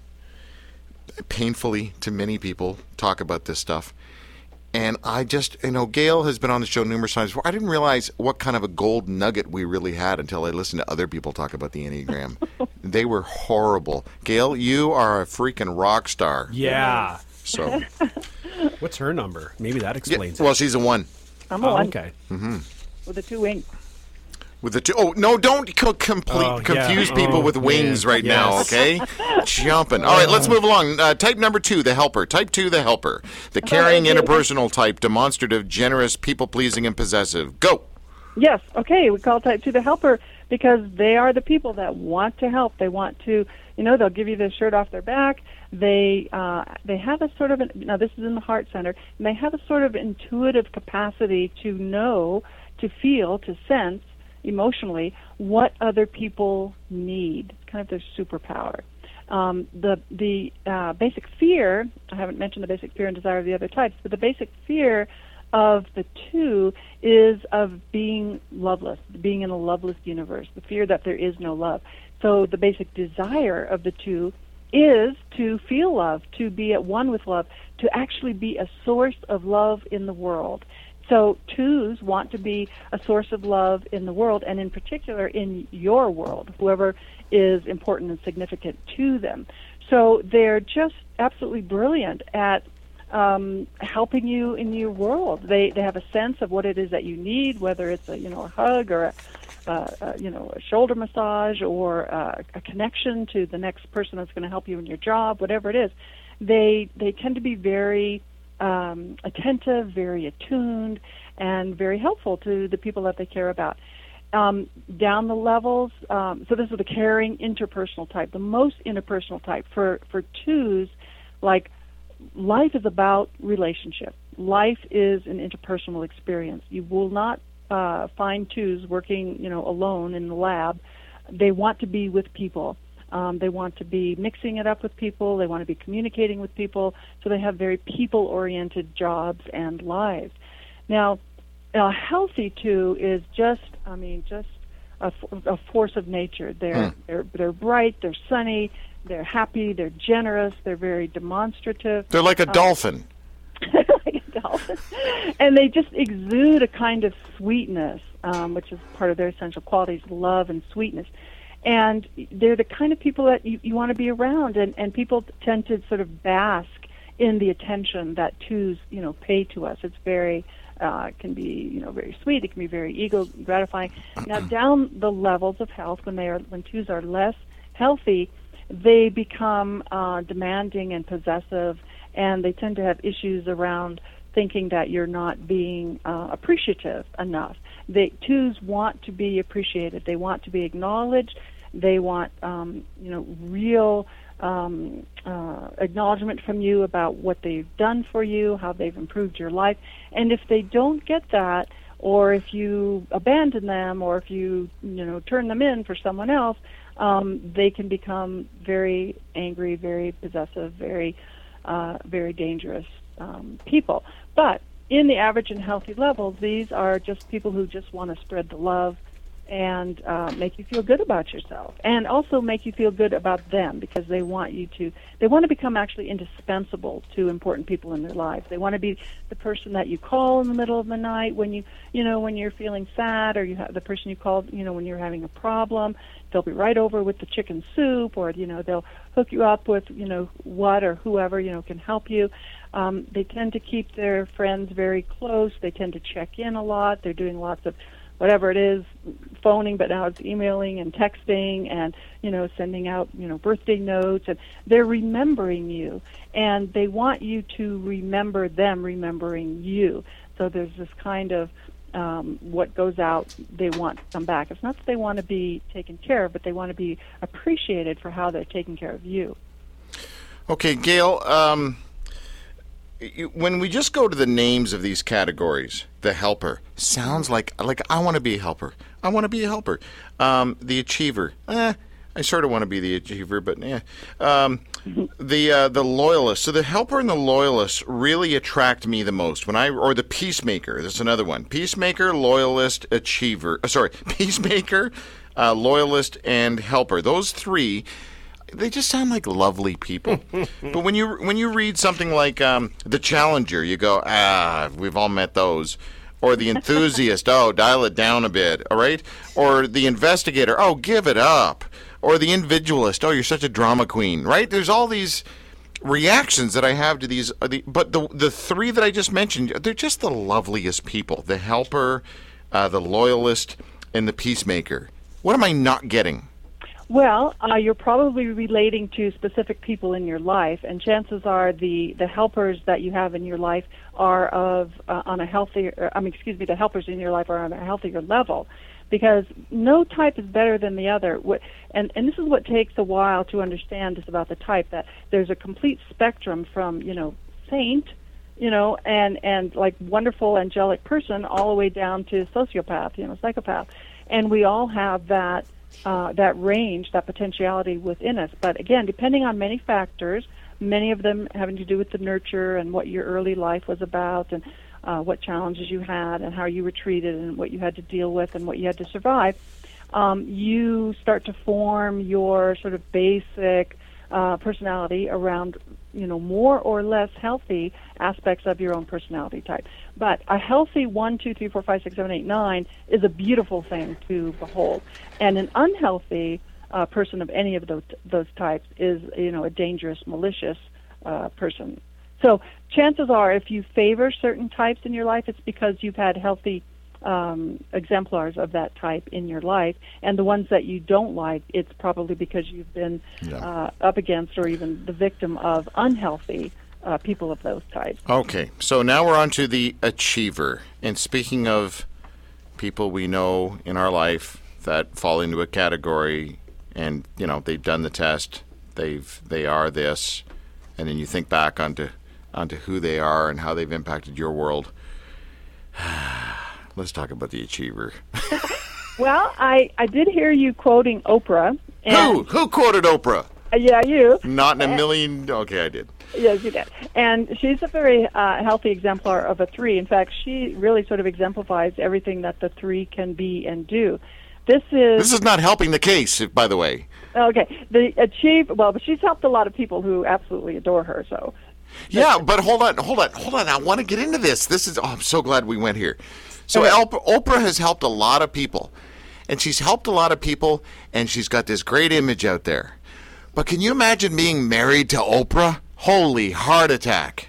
painfully to many people talk about this stuff. And I just, you know, Gail has been on the show numerous times before. I didn't realize what kind of a gold nugget we really had until I listened to other people talk about the Enneagram. They were horrible. Gail, you are a freaking rock star. Yeah. So, What's her number? Maybe that yeah, explains well, it. she's a one. I'm a Oh, one okay. with the two wings. With the two, oh no! Don't co- complete Oh, yeah. confuse people Oh, with wings yeah. right now, Yes. okay? Jumping. All right, let's move along. Uh, type number two, the helper. Type two, the helper. The caring, okay. interpersonal type, demonstrative, generous, people-pleasing, and possessive. Go. Yes, okay, we call type two the helper because they are the people that want to help. They want to, you know, they'll give you their shirt off their back. They uh, they have a sort of, an, now this is in the heart center, and they have a sort of intuitive capacity to know, to feel, to sense emotionally what other people need. It's kind of their superpower. Um, the the uh, basic fear, I haven't mentioned the basic fear and desire of the other types, but the basic fear of the two is of being loveless, being in a loveless universe, the fear that there is no love. So the basic desire of the two is to feel love, to be at one with love, to actually be a source of love in the world. So twos want to be a source of love in the world, and in particular in your world, whoever is important and significant to them. So they're just absolutely brilliant at um, helping you in your world. They they have a sense of what it is that you need, whether it's a you know a hug or a uh, uh, you know a shoulder massage or uh, a connection to the next person that's going to help you in your job, whatever it is. They they tend to be very Um, attentive, very attuned, and very helpful to the people that they care about. Um, down the levels, um, so this is the caring interpersonal type, the most interpersonal type. For, for twos, like, life is about relationship. Life is an interpersonal experience. You will not uh, find twos working, you know, alone in the lab. They want to be with people. Um, they want to be mixing it up with people. They want to be communicating with people. So they have very people-oriented jobs and lives. Now, a healthy two is just, I mean, just a, a force of nature. They're, Hmm. they're they're bright. They're sunny. They're happy. They're generous. They're very demonstrative. They're like a dolphin. Like a dolphin. And they just exude a kind of sweetness, um, which is part of their essential qualities, love and sweetness. And they're the kind of people that you, you want to be around, and, and people tend to sort of bask in the attention that twos, you know, pay to us. It's very, uh, can be, you know, very sweet. It can be very ego gratifying. Now, down the levels of health, when they are, when twos are less healthy, they become uh, demanding and possessive, and they tend to have issues around thinking that you're not being uh, appreciative enough. They twos want to be appreciated. They want to be acknowledged. They want, um, you know, real um, uh, acknowledgement from you about what they've done for you, how they've improved your life. And if they don't get that, or if you abandon them, or if you, you know, turn them in for someone else, um, they can become very angry, very possessive, very, uh, very dangerous um, people. But in the average and healthy levels, these are just people who just want to spread the love and uh, make you feel good about yourself, and also make you feel good about them, because they want you to, they want to become actually indispensable to important people in their lives. They want to be the person that you call in the middle of the night when you, you know, when you're feeling sad, or you have the person you call, you know, when you're having a problem. They'll be right over with the chicken soup, or, you know, they'll hook you up with, you know, what or whoever, you know, can help you. Um, they tend to keep their friends very close. They tend to check in a lot. They're doing lots of whatever it is, phoning, but now it's emailing and texting and, you know, sending out, you know, birthday notes. And they're remembering you, and they want you to remember them remembering you. So there's this kind of um, what goes out, they want to come back. It's not that they want to be taken care of, but they want to be appreciated for how they're taking care of you. Okay, Gail, um, you, when we just go to the names of these categories, the helper sounds like, like I want to be a helper. I want to be a helper. Um, the achiever, eh, I sort of want to be the achiever, but yeah. Um, the uh, the loyalist. So the helper and the loyalist really attract me the most. When I or the peacemaker. That's another one. Peacemaker, loyalist, achiever. Uh, sorry, peacemaker, uh, loyalist, and helper. Those three, they just sound like lovely people. But when you when you read something like um, the Challenger, you go, ah, we've all met those. Or the enthusiast, oh, dial it down a bit, all right? Or the investigator, oh, give it up. Or the individualist, oh, you're such a drama queen, right? There's all these reactions that I have to these, but the the three that I just mentioned, they're just the loveliest people. The helper, uh, the loyalist, and the peacemaker. What am I not getting? Well, uh, you're probably relating to specific people in your life, and chances are the, the helpers that you have in your life are of uh, on a healthier. I mean, excuse me, the helpers in your life are on a healthier level, because no type is better than the other. And and this is what takes a while to understand is about the type, that there's a complete spectrum from, you know, saint, you know, and and like wonderful angelic person all the way down to sociopath, you know, psychopath, and we all have that. Uh, that range, that potentiality within us. But again, depending on many factors, many of them having to do with the nurture and what your early life was about, and uh, what challenges you had and how you were treated and what you had to deal with and what you had to survive, um, you start to form your sort of basic uh, personality around, you know, more or less healthy aspects of your own personality type. But a healthy one, two, three, four, five, six, seven, eight, nine is a beautiful thing to behold. And an unhealthy uh, person of any of those those types is, you know, a dangerous, malicious uh, person. So chances are, if you favor certain types in your life, it's because you've had healthy um, exemplars of that type in your life. And the ones that you don't like, it's probably because you've been yeah. uh, up against or even the victim of unhealthy uh, people of those types. Okay, so now we're on to the achiever. And speaking of people we know in our life that fall into a category, and you know they've done the test, they've they are this, and then you think back onto onto who they are and how they've impacted your world. Let's talk about the achiever. Well, I, I did hear you quoting Oprah. And who who quoted Oprah? Uh, yeah, you. Not in a million. Okay, I did. Yes, you did. And she's a very uh, healthy exemplar of a three. In fact, she really sort of exemplifies everything that the three can be and do. This is This is not helping the case, by the way. Okay. The achieve well, but she's helped a lot of people who absolutely adore her, so. Yeah, but hold on, hold on, hold on. I want to get into this. This is oh, I'm so glad we went here. So okay. Oprah has helped a lot of people. And she's helped a lot of people, and she's got this great image out there. But can you imagine being married to Oprah? Holy heart attack.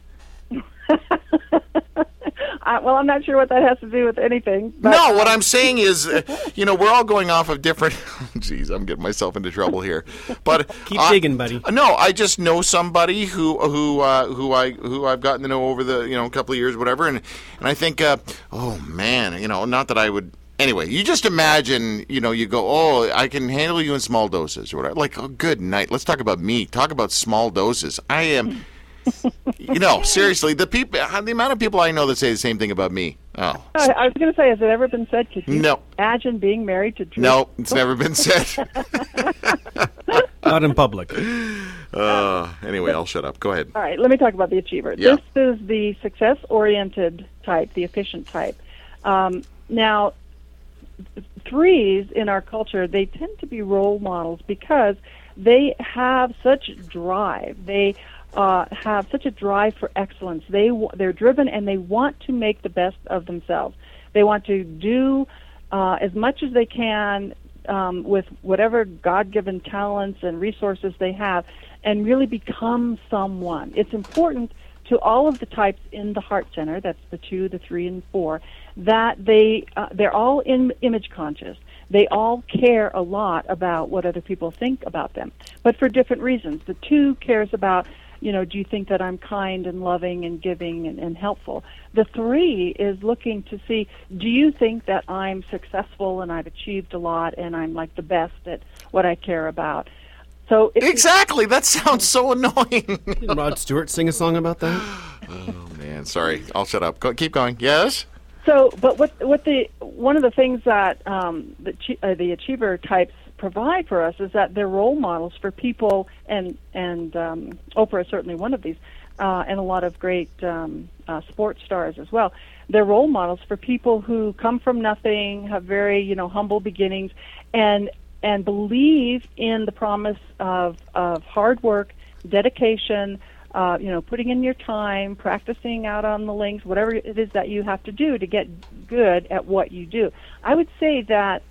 Uh, well, I'm not sure what that has to do with anything. But, no, what I'm saying is, uh, you know, we're all going off of different... Jeez, I'm getting myself into trouble here. But keep uh, digging, buddy. No, I just know somebody who who uh, who I who I've gotten to know over the you know couple of years, whatever, and and I think, uh, oh man, you know, not that I would. Anyway, you just imagine, you know, you go, oh, I can handle you in small doses or whatever. Like, oh, good night. Let's talk about me. Talk about small doses. I am. You know, seriously, the people, the amount of people I know that say the same thing about me. Oh, I, I was going to say, has it ever been said? Could you no. imagine being married to Drew? No, it's never been said. Not in public. Uh, anyway, I'll shut up. Go ahead. All right, let me talk about the achiever. Yeah. This is the success-oriented type, the efficient type. Um, now, threes in our culture, they tend to be role models because they have such drive. They Uh, have such a drive for excellence. They they're driven and they want to make the best of themselves. They want to do uh, as much as they can um, with whatever God-given talents and resources they have, and really become someone. It's important to all of the types in the heart center. That's the two, the three, and four. That they uh, they're all in image conscious. They all care a lot about what other people think about them, but for different reasons. The two cares about, you know, do you think that I'm kind and loving and giving and, and helpful? The three is looking to see, do you think that I'm successful and I've achieved a lot and I'm like the best at what I care about? So if Exactly. That sounds so annoying. Did Rod Stewart sing a song about that? Oh man, sorry. I'll shut up. Go, keep going. Yes. So, but what what the one of the things that um, the uh, the achiever types provide for us is that they're role models for people, and and um, Oprah is certainly one of these, uh, and a lot of great um, uh, sports stars as well. They're role models for people who come from nothing, have very you know humble beginnings, and and believe in the promise of of hard work, dedication. Uh, you know, putting in your time, practicing out on the links, whatever it is that you have to do to get good at what you do. I would say that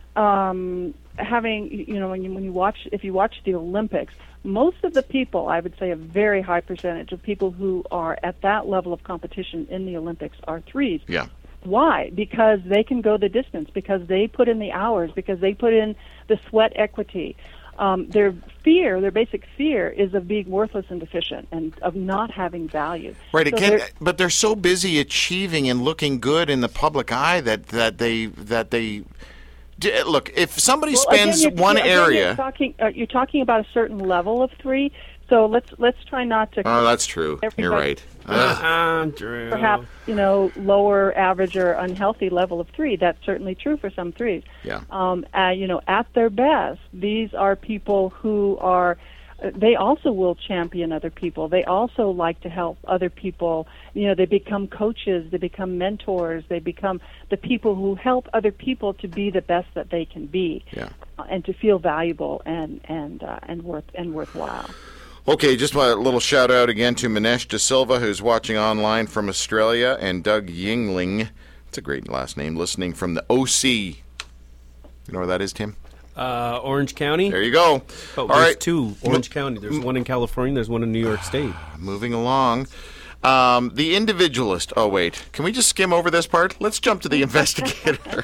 um, having, you know, when you, when you watch, if you watch the Olympics, most of the people, I would say a very high percentage of people who are at that level of competition in the Olympics are threes. Yeah. Why? Because they can go the distance, because they put in the hours, because they put in the sweat equity. Um, their fear, their basic fear, is of being worthless and deficient and of not having value. Right. So Again, they're- but they're so busy achieving and looking good in the public eye that that they that they d- look. If somebody well, spends again, you're- one again, area, You're talking, uh, you're talking about a certain level of three. So let's let's try not to. oh, that's true. You're Everybody- right. Ugh. Ah, Drew. Perhaps you know lower, average, or unhealthy level of three. That's certainly true for some threes. Yeah. Um, uh, you know, at their best, these are people who are. uh, They also will champion other people. They also like to help other people. You know, they become coaches. They become mentors. They become the people who help other people to be the best that they can be, Yeah. uh, and to feel valuable and and uh, and worth and worthwhile. Okay, just a little shout out again to Manesh De Silva, who's watching online from Australia, and Doug Yingling. It's a great last name. Listening from the O C. You know where that is, Tim? Uh, Orange County. There you go. Oh, All there's right. two. Orange County. There's one in California. There's one in New York State. Moving along. Um, the individualist. Oh, wait. Can we just skim over this part? Let's jump to the investigator.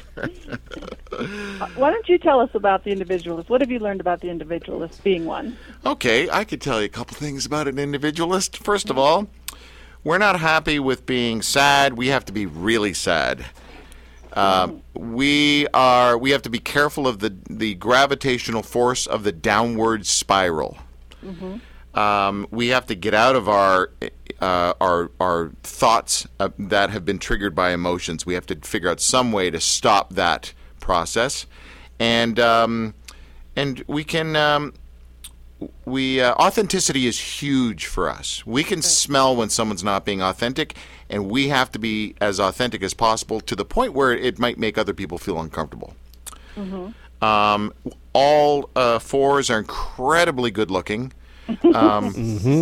Uh, why don't you tell us about the individualist? What have you learned about the individualist being one? Okay, I could tell you a couple things about an individualist. First of all, we're not happy with being sad. We have to be really sad. Uh, we are. We have to be careful of the the gravitational force of the downward spiral. Um, we have to get out of our uh, our our thoughts uh, that have been triggered by emotions. We have to figure out some way to stop that process, and um, and we can. Um, we uh, authenticity is huge for us. We can smell when someone's not being authentic, and we have to be as authentic as possible to the point where it might make other people feel uncomfortable. Mm-hmm. Um, all uh, fours are incredibly good looking. Um,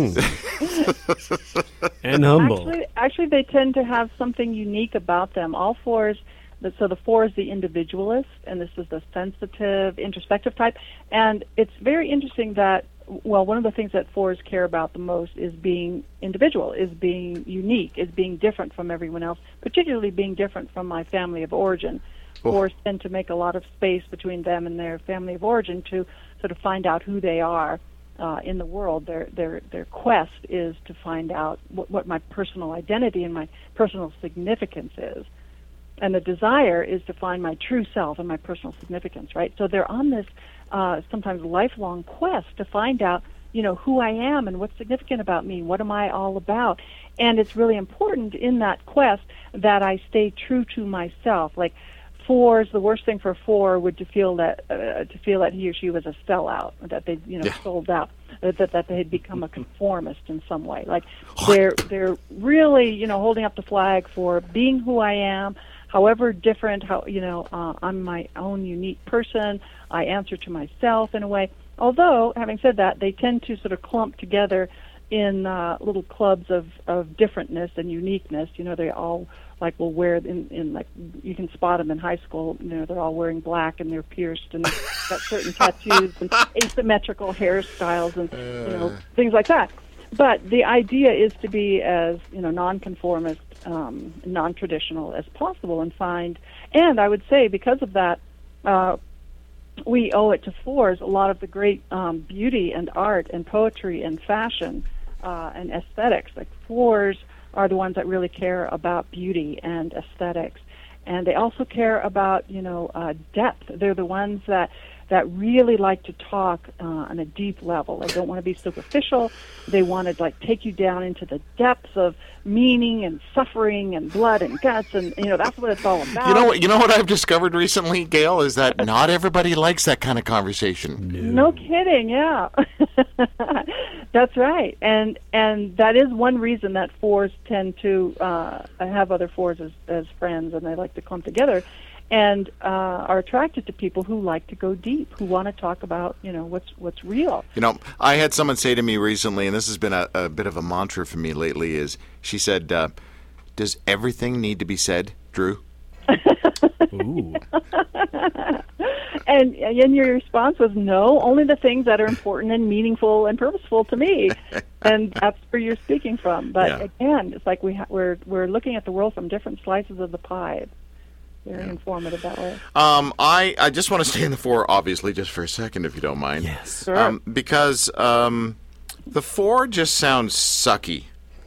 And humble. Actually, actually, they tend to have something unique about them. All fours. the- So the four is the individualist, and this is the sensitive, introspective type. And it's very interesting that, well, one of the things that fours care about the most is being individual, is being unique, is being different from everyone else, particularly being different from my family of origin. Fours tend to make a lot of space between them and their family of origin to sort of find out who they are uh, in the world. Their their their quest is to find out what, what my personal identity and my personal significance is. And the desire is to find my true self and my personal significance, right? So they're on this uh, sometimes lifelong quest to find out, you know, who I am and what's significant about me, what am I all about. And it's really important in that quest that I stay true to myself. Like fours, the worst thing for a four would to feel that uh, to feel that he or she was a sellout, that they, you know, Yeah. sold out, that that that they had become a conformist in some way. Like they're they're really, you know, holding up the flag for being who I am. However different, how you know, uh, I'm my own unique person. I answer to myself in a way. Although, having said that, they tend to sort of clump together in uh, little clubs of, of differentness and uniqueness. You know, they all like will wear in, in like you can spot them in high school. You know, they're all wearing black and they're pierced and got certain tattoos and asymmetrical hairstyles and you know things like that. But the idea is to be as you know nonconformist, um, non-traditional as possible, and find. And I would say because of that, uh, we owe it to fours a lot of the great um, beauty and art and poetry and fashion uh, and aesthetics. Like fours are the ones that really care about beauty and aesthetics, and they also care about you know uh, depth. They're the ones that that really like to talk uh, on a deep level. They don't want to be superficial. They want to like take you down into the depths of meaning and suffering and blood and guts, and you know that's what it's all about. You know what? You know what I've discovered recently, Gail, is that not everybody likes that kind of conversation. No kidding. Yeah, that's right. And and that is one reason that fours tend to uh, have other fours as, as friends, and they like to come together. And uh, are attracted to people who like to go deep, who want to talk about, you know, what's what's real. You know, I had someone say to me recently, and this has been a, a bit of a mantra for me lately, is she said, uh, does everything need to be said, Drew? Ooh. and, and your response was, no, only the things that are important and meaningful and purposeful to me. And that's where you're speaking from. But Yeah. again, it's like we ha- we're, we're looking at the world from different slices of the pie. Very informative that way. Um, I, I just want to stay in the four, obviously, just for a second, if you don't mind. Yes. Sure. Um, because um, the four just sounds sucky.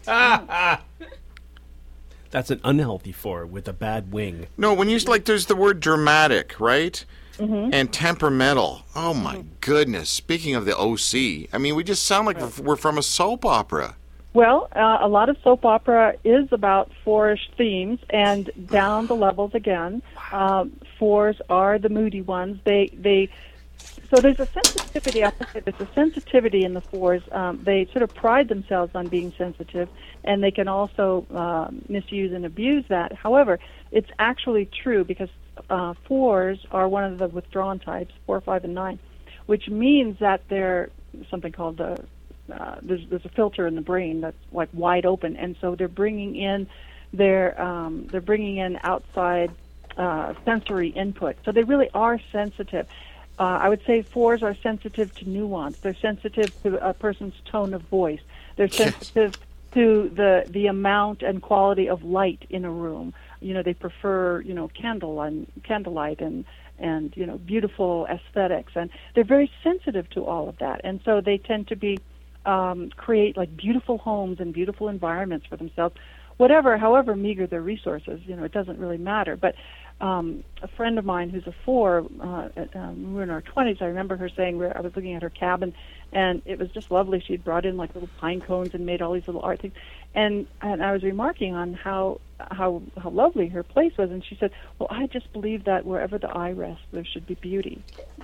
That's an unhealthy four with a bad wing. No, when you like, there's the word dramatic, right? Mm-hmm. And temperamental. Oh my goodness! Speaking of the O C, I mean, we just sound like we're- we're from a soap opera. Well, uh, a lot of soap opera is about fourish themes, and down the levels again. Um, fours are the moody ones. They they so there's a sensitivity. I have to say there's a sensitivity in the fours. Um, they sort of pride themselves on being sensitive, and they can also uh, misuse and abuse that. However, it's actually true because uh, fours are one of the withdrawn types, four, five, and nine, which means that they're something called the Uh, there's there's a filter in the brain that's like wide open, and so they're bringing in their um, they're bringing in outside uh, sensory input. So they really are sensitive. Uh, I would say fours are sensitive to nuance. They're sensitive to a person's tone of voice. They're sensitive to the the amount and quality of light in a room. You know, they prefer you know candle and candlelight and and you know beautiful aesthetics, and they're very sensitive to all of that. And so they tend to be Um, create like beautiful homes and beautiful environments for themselves, whatever, however meager their resources. You know, it doesn't really matter. But um, a friend of mine who's a four, uh, at, um, we were in our twenties. I remember her saying, where I was looking at her cabin, and it was just lovely. She'd brought in like little pine cones and made all these little art things, and and I was remarking on how how how lovely her place was, and she said, "Well, I just believe that wherever the eye rests, there should be beauty."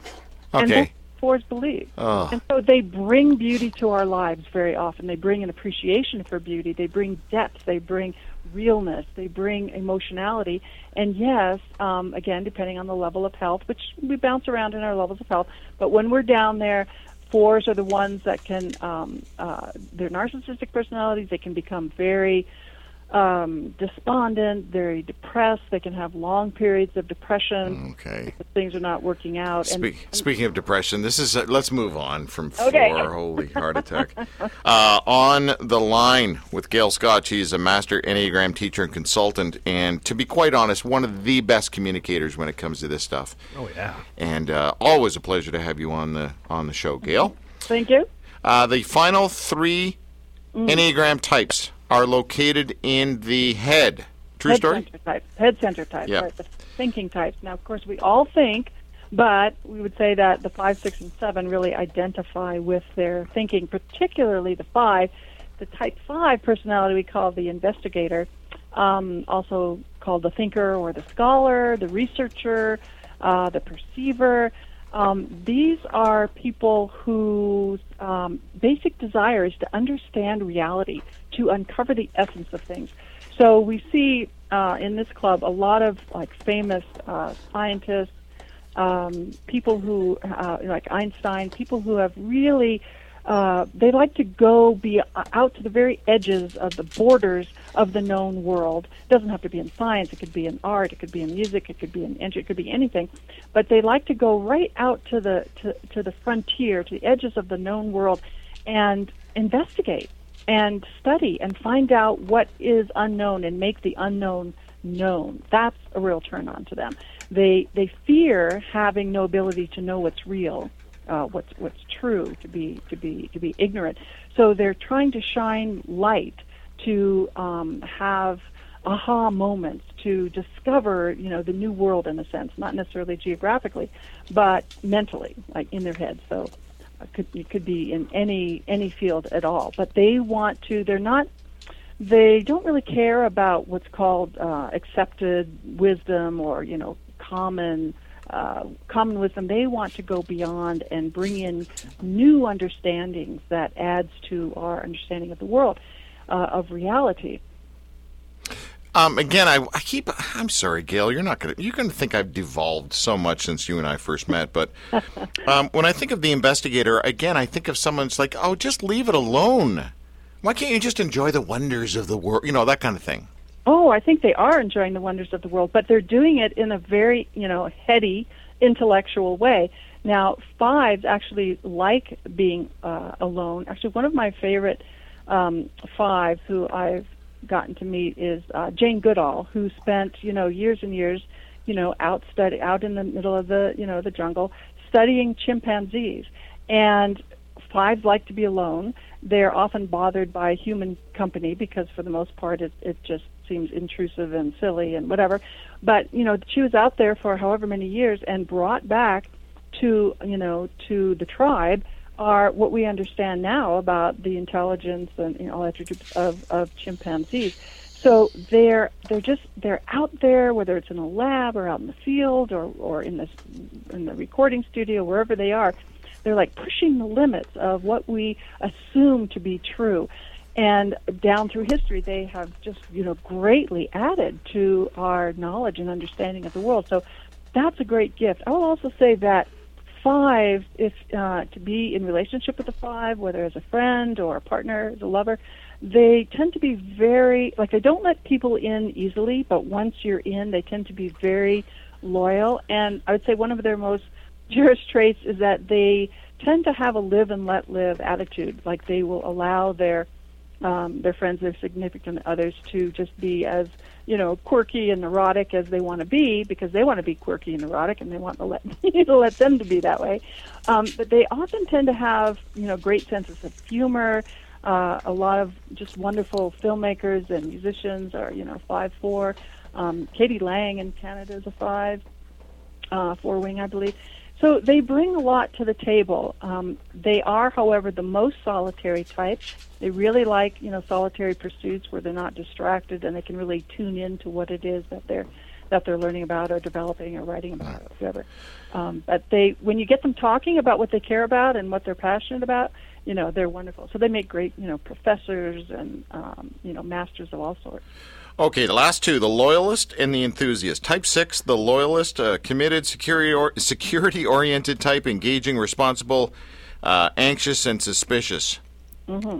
And Okay. that's fours believe. Oh. And so they bring beauty to our lives very often. They bring an appreciation for beauty. They bring depth. They bring realness. They bring emotionality. And yes, um, again, depending on the level of health, which we bounce around in our levels of health, but when we're down there, fours are the ones that can, um, uh, they're narcissistic personalities. They can become very um, despondent, very depressed. They can have long periods of depression. Okay. If things are not working out. Speak, speaking of depression, this is uh, let's move on from four. Okay. Holy heart attack! uh, on the line with Gail Scott. She's a master Enneagram teacher and consultant, and to be quite honest, one of the best communicators when it comes to this stuff. Oh, yeah. And uh, always a pleasure to have you on the on the show, Gail. Thank you. Uh, the final three Enneagram types are located in the head. True head story? Center types, head center types, Yeah. right? The thinking types. Now, of course, we all think, but we would say that the five, six, and seven really identify with their thinking, particularly the five. The type five personality we call the investigator, um, also called the thinker or the scholar, the researcher, uh, the perceiver. Um, these are people whose um, basic desire is to understand reality, to uncover the essence of things. So we see uh, in this club a lot of like famous uh, scientists, um, people who, uh, like Einstein, people who have really, uh, they like to go be out to the very edges of the borders of the known world. It doesn't have to be in science. It could be in art. It could be in music. It could be in engineering. It could be anything. But they like to go right out to the to, to the frontier, to the edges of the known world, and investigate and study and find out what is unknown and make the unknown known. That's a real turn on to them. They they fear having no ability to know what's real, uh, what's what's true, to be to be to be ignorant. So they're trying to shine light, to um, have aha moments to discover, you know, the new world in a sense, not necessarily geographically, but mentally, like in their head. So it could, it could be in any any field at all. But they want to, they're not, they don't really care about what's called uh, accepted wisdom or, you know, common uh, common wisdom. They want to go beyond and bring in new understandings that adds to our understanding of the world, uh, of reality. Um, again, I, I keep. I'm sorry, Gail. You're not gonna. You're gonna think I've devolved so much since you and I first met. But um, when I think of the investigator, again, I think of someone's like, oh, just leave it alone. Why can't you just enjoy the wonders of the world? You know, that kind of thing. Oh, I think they are enjoying the wonders of the world, but they're doing it in a very, you know, heady, intellectual way. Now, fives actually like being uh, alone. Actually, one of my favorite um, fives who I've gotten to meet is uh, Jane Goodall, who spent, you know, years and years, you know, out study out in the middle of the, you know, the jungle, studying chimpanzees. And fives like to be alone. They're often bothered by human company because, for the most part, it, it just seems intrusive and silly and whatever. But, you know, she was out there for however many years and brought back to, you know, to the tribe are what we understand now about the intelligence and, you know, all attributes of, of chimpanzees. So they're they're just they're out there, whether it's in a lab or out in the field or, or in the in the recording studio, wherever they are. They're like pushing the limits of what we assume to be true. And down through history, they have just, you know, greatly added to our knowledge and understanding of the world. So that's a great gift. I will also say that five, if uh, to be in relationship with a five, whether as a friend or a partner, as a lover, they tend to be very, like, they don't let people in easily, but once you're in, they tend to be very loyal. And I would say one of their most cherished traits is that they tend to have a live and let live attitude. Like, they will allow their um, their friends, their significant others, to just be as, you know, quirky and neurotic as they want to be, because they want to be quirky and neurotic, and they want to let you to let them to be that way. Um, but they often tend to have, you know, great senses of humor. Uh, a lot of just wonderful filmmakers and musicians are, you know, five four. Um, Katie Lang in Canada is a five, uh, four wing, I believe. So they bring a lot to the table. Um, they are, however, the most solitary type. They really like, you know, solitary pursuits where they're not distracted and they can really tune in to what it is that they're that they're learning about or developing or writing about, or whatever. Um, but they, when you get them talking about what they care about and what they're passionate about, you know, they're wonderful. So they make great, you know, professors and, um, you know, masters of all sorts. Okay, the last two, the loyalist and the enthusiast. Type six, the loyalist, uh, committed, security or, security-oriented type, engaging, responsible, uh, anxious, and suspicious. Mm-hmm.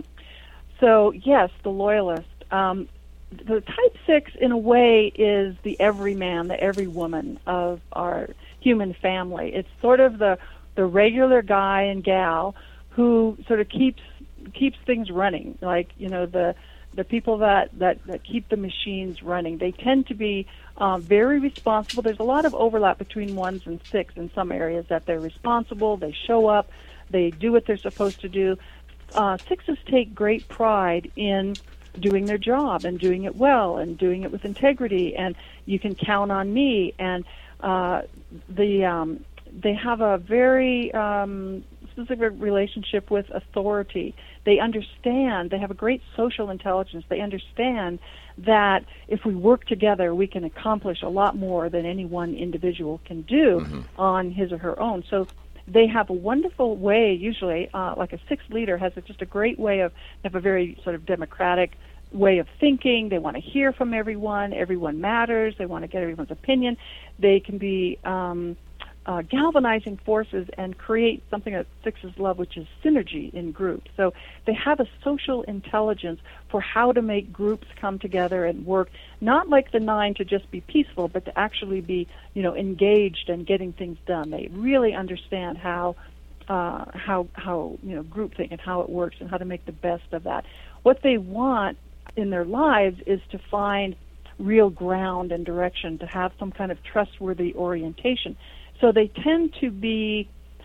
So, yes, the loyalist. Um, the type six, in a way, is the everyman, the everywoman of our human family. It's sort of the the regular guy and gal who sort of keeps keeps things running, like, you know, the the people that, that, that keep the machines running. They tend to be um, very responsible. There's a lot of overlap between ones and six in some areas, that they're responsible, they show up, they do what they're supposed to do. Uh, sixes take great pride in doing their job and doing it well and doing it with integrity, and you can count on me. And uh, the um, they have a very um, specific relationship with authority. They understand, they have a great social intelligence. They understand that if we work together, we can accomplish a lot more than any one individual can do mm-hmm. on his or her own. So they have a wonderful way, usually, uh, like a sixth leader has a, just a great way of, they have a very sort of democratic way of thinking. They want to hear from everyone. Everyone matters. They want to get everyone's opinion. They can be um, uh, galvanizing forces and create something that sixes love, which is synergy in groups. So they have a social intelligence for how to make groups come together and work, not like the nine to just be peaceful, but to actually be, you know, engaged and getting things done. They really understand how uh, how how you know groupthink and how it works and how to make the best of that. What they want in their lives is to find real ground and direction, to have some kind of trustworthy orientation. So they tend to be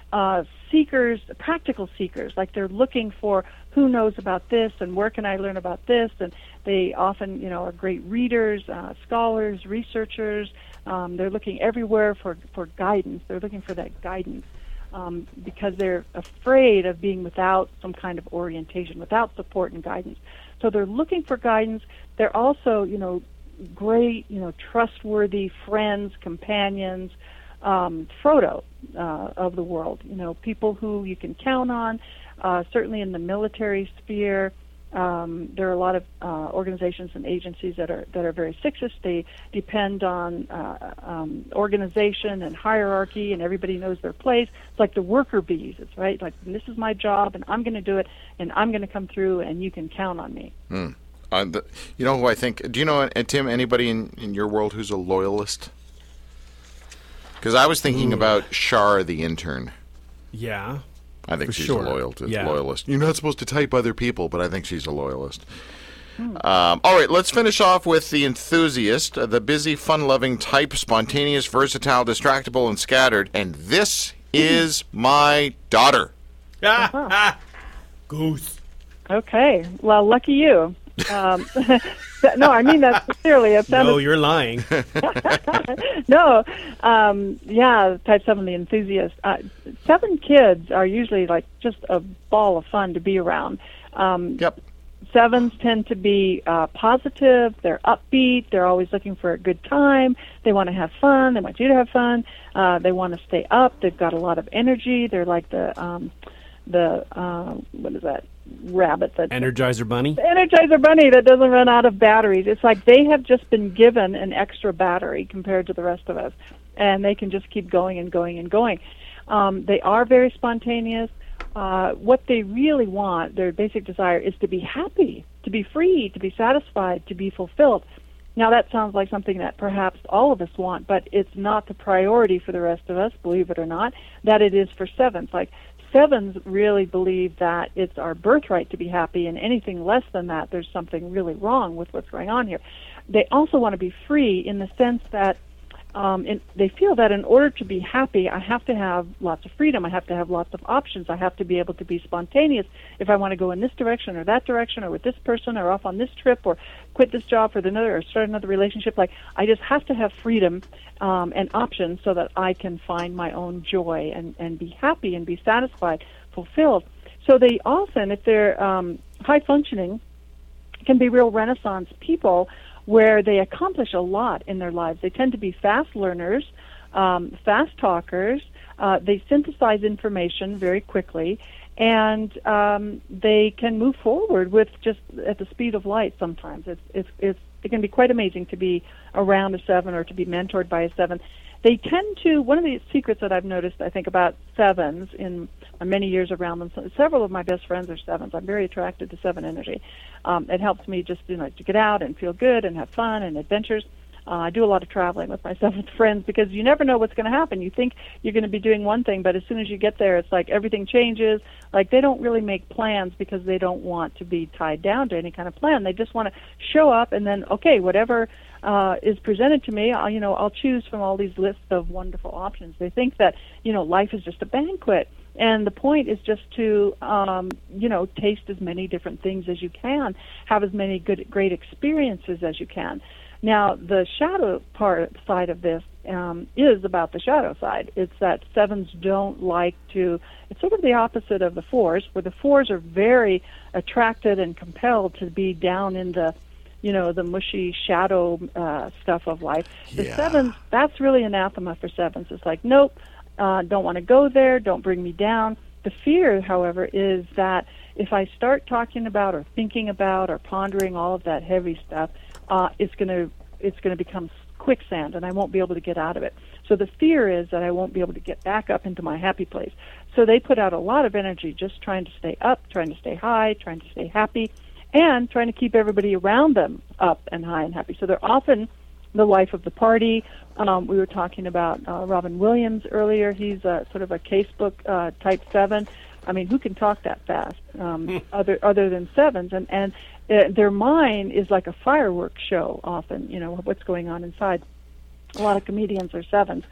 uh, seekers, practical seekers, like they're looking for who knows about this and where can I learn about this, and they often, you know, are great readers, uh, scholars, researchers. Um, they're looking everywhere for, for guidance. They're looking for that guidance um, because they're afraid of being without some kind of orientation, without support and guidance. So they're looking for guidance. They're also, you know, great, you know, trustworthy friends, companions, um, Frodo uh, of the world, you know, people who you can count on, uh, certainly in the military sphere. Um, there are a lot of uh, organizations and agencies that are that are very sexist. They depend on uh, um, organization and hierarchy, and everybody knows their place. It's like the worker bees. It's right, like this is my job, and I'm going to do it, and I'm going to come through, and you can count on me. Mm. Uh, the, you know who I think? Do you know, and Tim, anybody in, in your world who's a loyalist? Because I was thinking Ooh. about Shar, the intern. Yeah. I think For she's sure. a loyal to, yeah. loyalist. You're not supposed to type other people, but I think she's a loyalist. Hmm. Um, all right, let's finish off with the enthusiast, uh, the busy, fun-loving type, spontaneous, versatile, distractible, and scattered. And this is my daughter. Uh-huh. Goose. Okay. Well, lucky you. Um, no, I mean that sincerely. It sounded... No, you're lying. no, um, yeah, type seven, the enthusiast. Uh, seven kids are usually like just a ball of fun to be around. Um, yep. Sevens tend to be uh, positive. They're upbeat. They're always looking for a good time. They want to have fun. They want you to have fun. Uh, they want to stay up. They've got a lot of energy. They're like the um, the uh, what is that? rabbit that Energizer Bunny the Energizer Bunny that doesn't run out of batteries. It's like they have just been given an extra battery compared to the rest of us, and they can just keep going and going and going. Um, they are very spontaneous. Uh, what they really want, their basic desire, is to be happy, to be free, to be satisfied, to be fulfilled. Now that sounds like something that perhaps all of us want, but it's not the priority for the rest of us, believe it or not, that it is for sevens. Like Sevens really believe that it's our birthright to be happy, and anything less than that, there's something really wrong with what's going on here. They also want to be free in the sense that um, in, they feel that in order to be happy, I have to have lots of freedom. I have to have lots of options. I have to be able to be spontaneous if I want to go in this direction or that direction or with this person or off on this trip or quit this job for another or start another relationship. Like, I just have to have freedom um, and options so that I can find my own joy and, and be happy and be satisfied, fulfilled. So they often, if they're um, high-functioning, can be real Renaissance people where they accomplish a lot in their lives. They tend to be fast learners, um, fast talkers. Uh, they synthesize information very quickly, and um, they can move forward with just at the speed of light sometimes. It's, it's, it's, it can be quite amazing to be around a seven or to be mentored by a seven. They tend to, one of the secrets that I've noticed, I think, about sevens in many years around them, so several of my best friends are sevens. I'm very attracted to seven energy. Um, it helps me just, you know, to get out and feel good and have fun and adventures. Uh, I do a lot of traveling with my seventh friends because you never know what's going to happen. You think you're going to be doing one thing, but as soon as you get there, it's like everything changes. Like, they don't really make plans because they don't want to be tied down to any kind of plan. They just want to show up and then, okay, whatever uh, is presented to me, I'll, you know, I'll choose from all these lists of wonderful options. They think that, you know, life is just a banquet. And the point is just to, um, you know, taste as many different things as you can, have as many good, great experiences as you can. Now, the shadow part side of this um, is about the shadow side. It's that sevens don't like to, it's sort of the opposite of the fours, where the fours are very attracted and compelled to be down in the, you know, the mushy shadow uh, stuff of life. The yeah. sevens, that's really anathema for sevens. It's like, nope. Uh, don't want to go there, don't bring me down. The fear, however, is that if I start talking about or thinking about or pondering all of that heavy stuff, uh, it's going to it's going to become quicksand, and I won't be able to get out of it. So the fear is that I won't be able to get back up into my happy place. So they put out a lot of energy just trying to stay up, trying to stay high, trying to stay happy, and trying to keep everybody around them up and high and happy. So they're often the life of the party. Um, we were talking about uh, Robin Williams earlier. He's a, sort of a casebook uh, type seven. I mean, who can talk that fast um, other other than sevens? And, and uh, their mind is like a fireworks show often, you know, what's going on inside. A lot of comedians are sevens.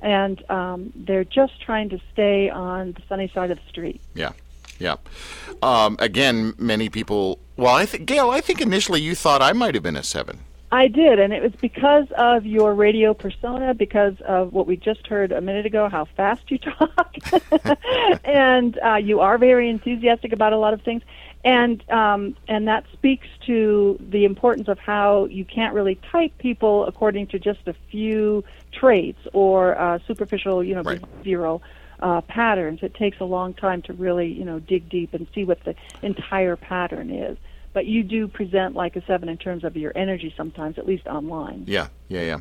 and um, they're just trying to stay on the sunny side of the street. Yeah, yeah. Um, again, many people. Well, I think Gail, I think initially you thought I might have been a seven. I did, and it was because of your radio persona, because of what we just heard a minute ago, how fast you talk, and uh, you are very enthusiastic about a lot of things, and um, and that speaks to the importance of how you can't really type people according to just a few traits or uh, superficial, you know, right. behavioral uh, patterns. It takes a long time to really, you know, dig deep and see what the entire pattern is. But you do present like a seven in terms of your energy sometimes, at least online. Yeah, yeah, yeah.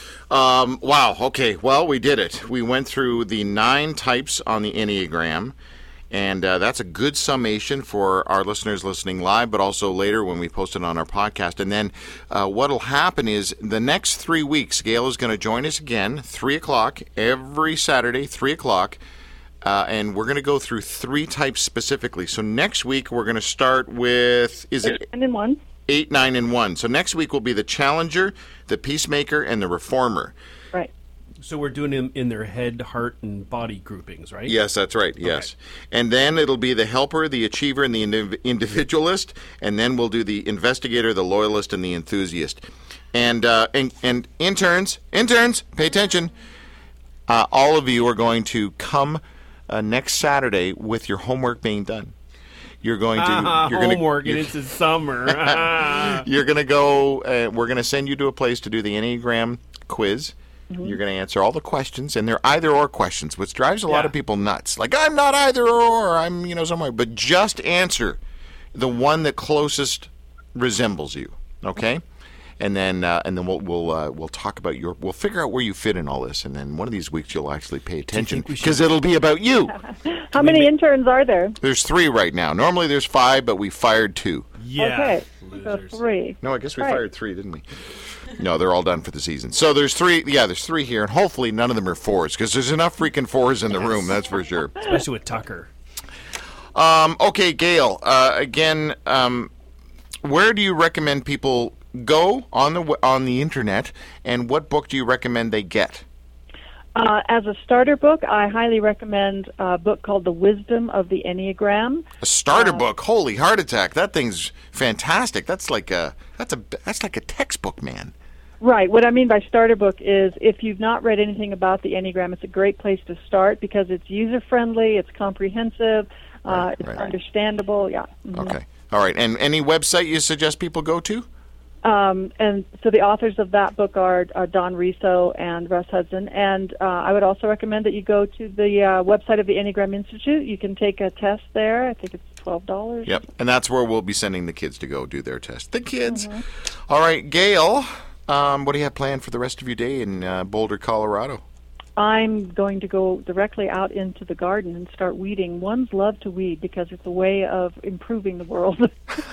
Um, wow, okay, well, we did it. We went through the nine types on the Enneagram, and uh, that's a good summation for our listeners listening live, but also later when we post it on our podcast. And then uh, what will happen is the next three weeks, Gail is going to join us again, three o'clock, every Saturday, three o'clock. Uh, and we're going to go through three types specifically. So next week we're going to start with is it eight, nine, and one. Eight, nine, and one. So next week will be the Challenger, the Peacemaker, and the Reformer. Right. So we're doing them in their head, heart, and body groupings, right? Yes, that's right. Yes, okay. And then it'll be the Helper, the Achiever, and the indiv- Individualist. And then we'll do the Investigator, the Loyalist, and the Enthusiast. And uh, and, and interns, interns, pay attention. Uh, all of you are going to come. Uh, next Saturday with your homework being done. You're going to uh, you're homework gonna, and it's the summer. You're going to go uh, we're going to send you to a place to do the Enneagram quiz. Mm-hmm. You're going to answer all the questions, and they're either or questions, which drives a yeah. lot of people nuts. Like, I'm not either or, I'm, you know, somewhere, but just answer the one that closest resembles you, okay? And then, uh, and then we'll we'll uh, we'll talk about your. We'll figure out where you fit in all this, and then one of these weeks you'll actually pay attention because it'll be about you. How many interns are there? There's three right now. Normally there's five, but we fired two. Yeah. Okay. Losers. So three. No, I guess we right. fired three, didn't we? No, they're all done for the season. So there's three. Yeah, there's three here, and hopefully none of them are fours because there's enough freaking fours in the room. That's for sure. Especially with Tucker. Um. Okay, Gail. Uh, again, um, where do you recommend people go on the on the internet, and what book do you recommend they get? Uh, as a starter book, I highly recommend a book called The Wisdom of the Enneagram. A starter uh, book? Holy heart attack! That thing's fantastic. That's like a that's a that's like a textbook, man. Right. What I mean by starter book is if you've not read anything about the Enneagram, it's a great place to start because it's user friendly, it's comprehensive, uh, right, it's right. understandable. Yeah. Mm-hmm. Okay. All right. And any website you suggest people go to? Um, and so the authors of that book are, are Don Riso and Russ Hudson. And uh, I would also recommend that you go to the uh, website of the Enneagram Institute. You can take a test there. I think it's twelve dollars. Yep. And that's where we'll be sending the kids to go do their test. The kids. Mm-hmm. All right, Gail, um, what do you have planned for the rest of your day in uh, Boulder, Colorado? I'm going to go directly out into the garden and start weeding. Ones love to weed because it's a way of improving the world.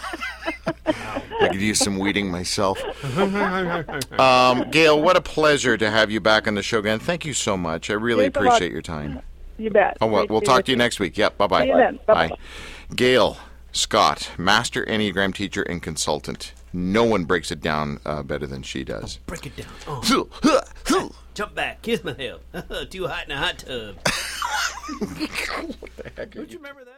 I could use some weeding myself. um, Gail, what a pleasure to have you back on the show again. Thank you so much. I really Thanks appreciate your time. You bet. Oh, well, we'll talk to you next week. Yep, bye-bye. See you then. Bye-bye. Bye. Gail Scott, Master Enneagram Teacher and Consultant. No one breaks it down uh, better than she does. Break it down. Oh. Jump back. Kiss my hip. Too hot in a hot tub. What the heck? Don't you remember that?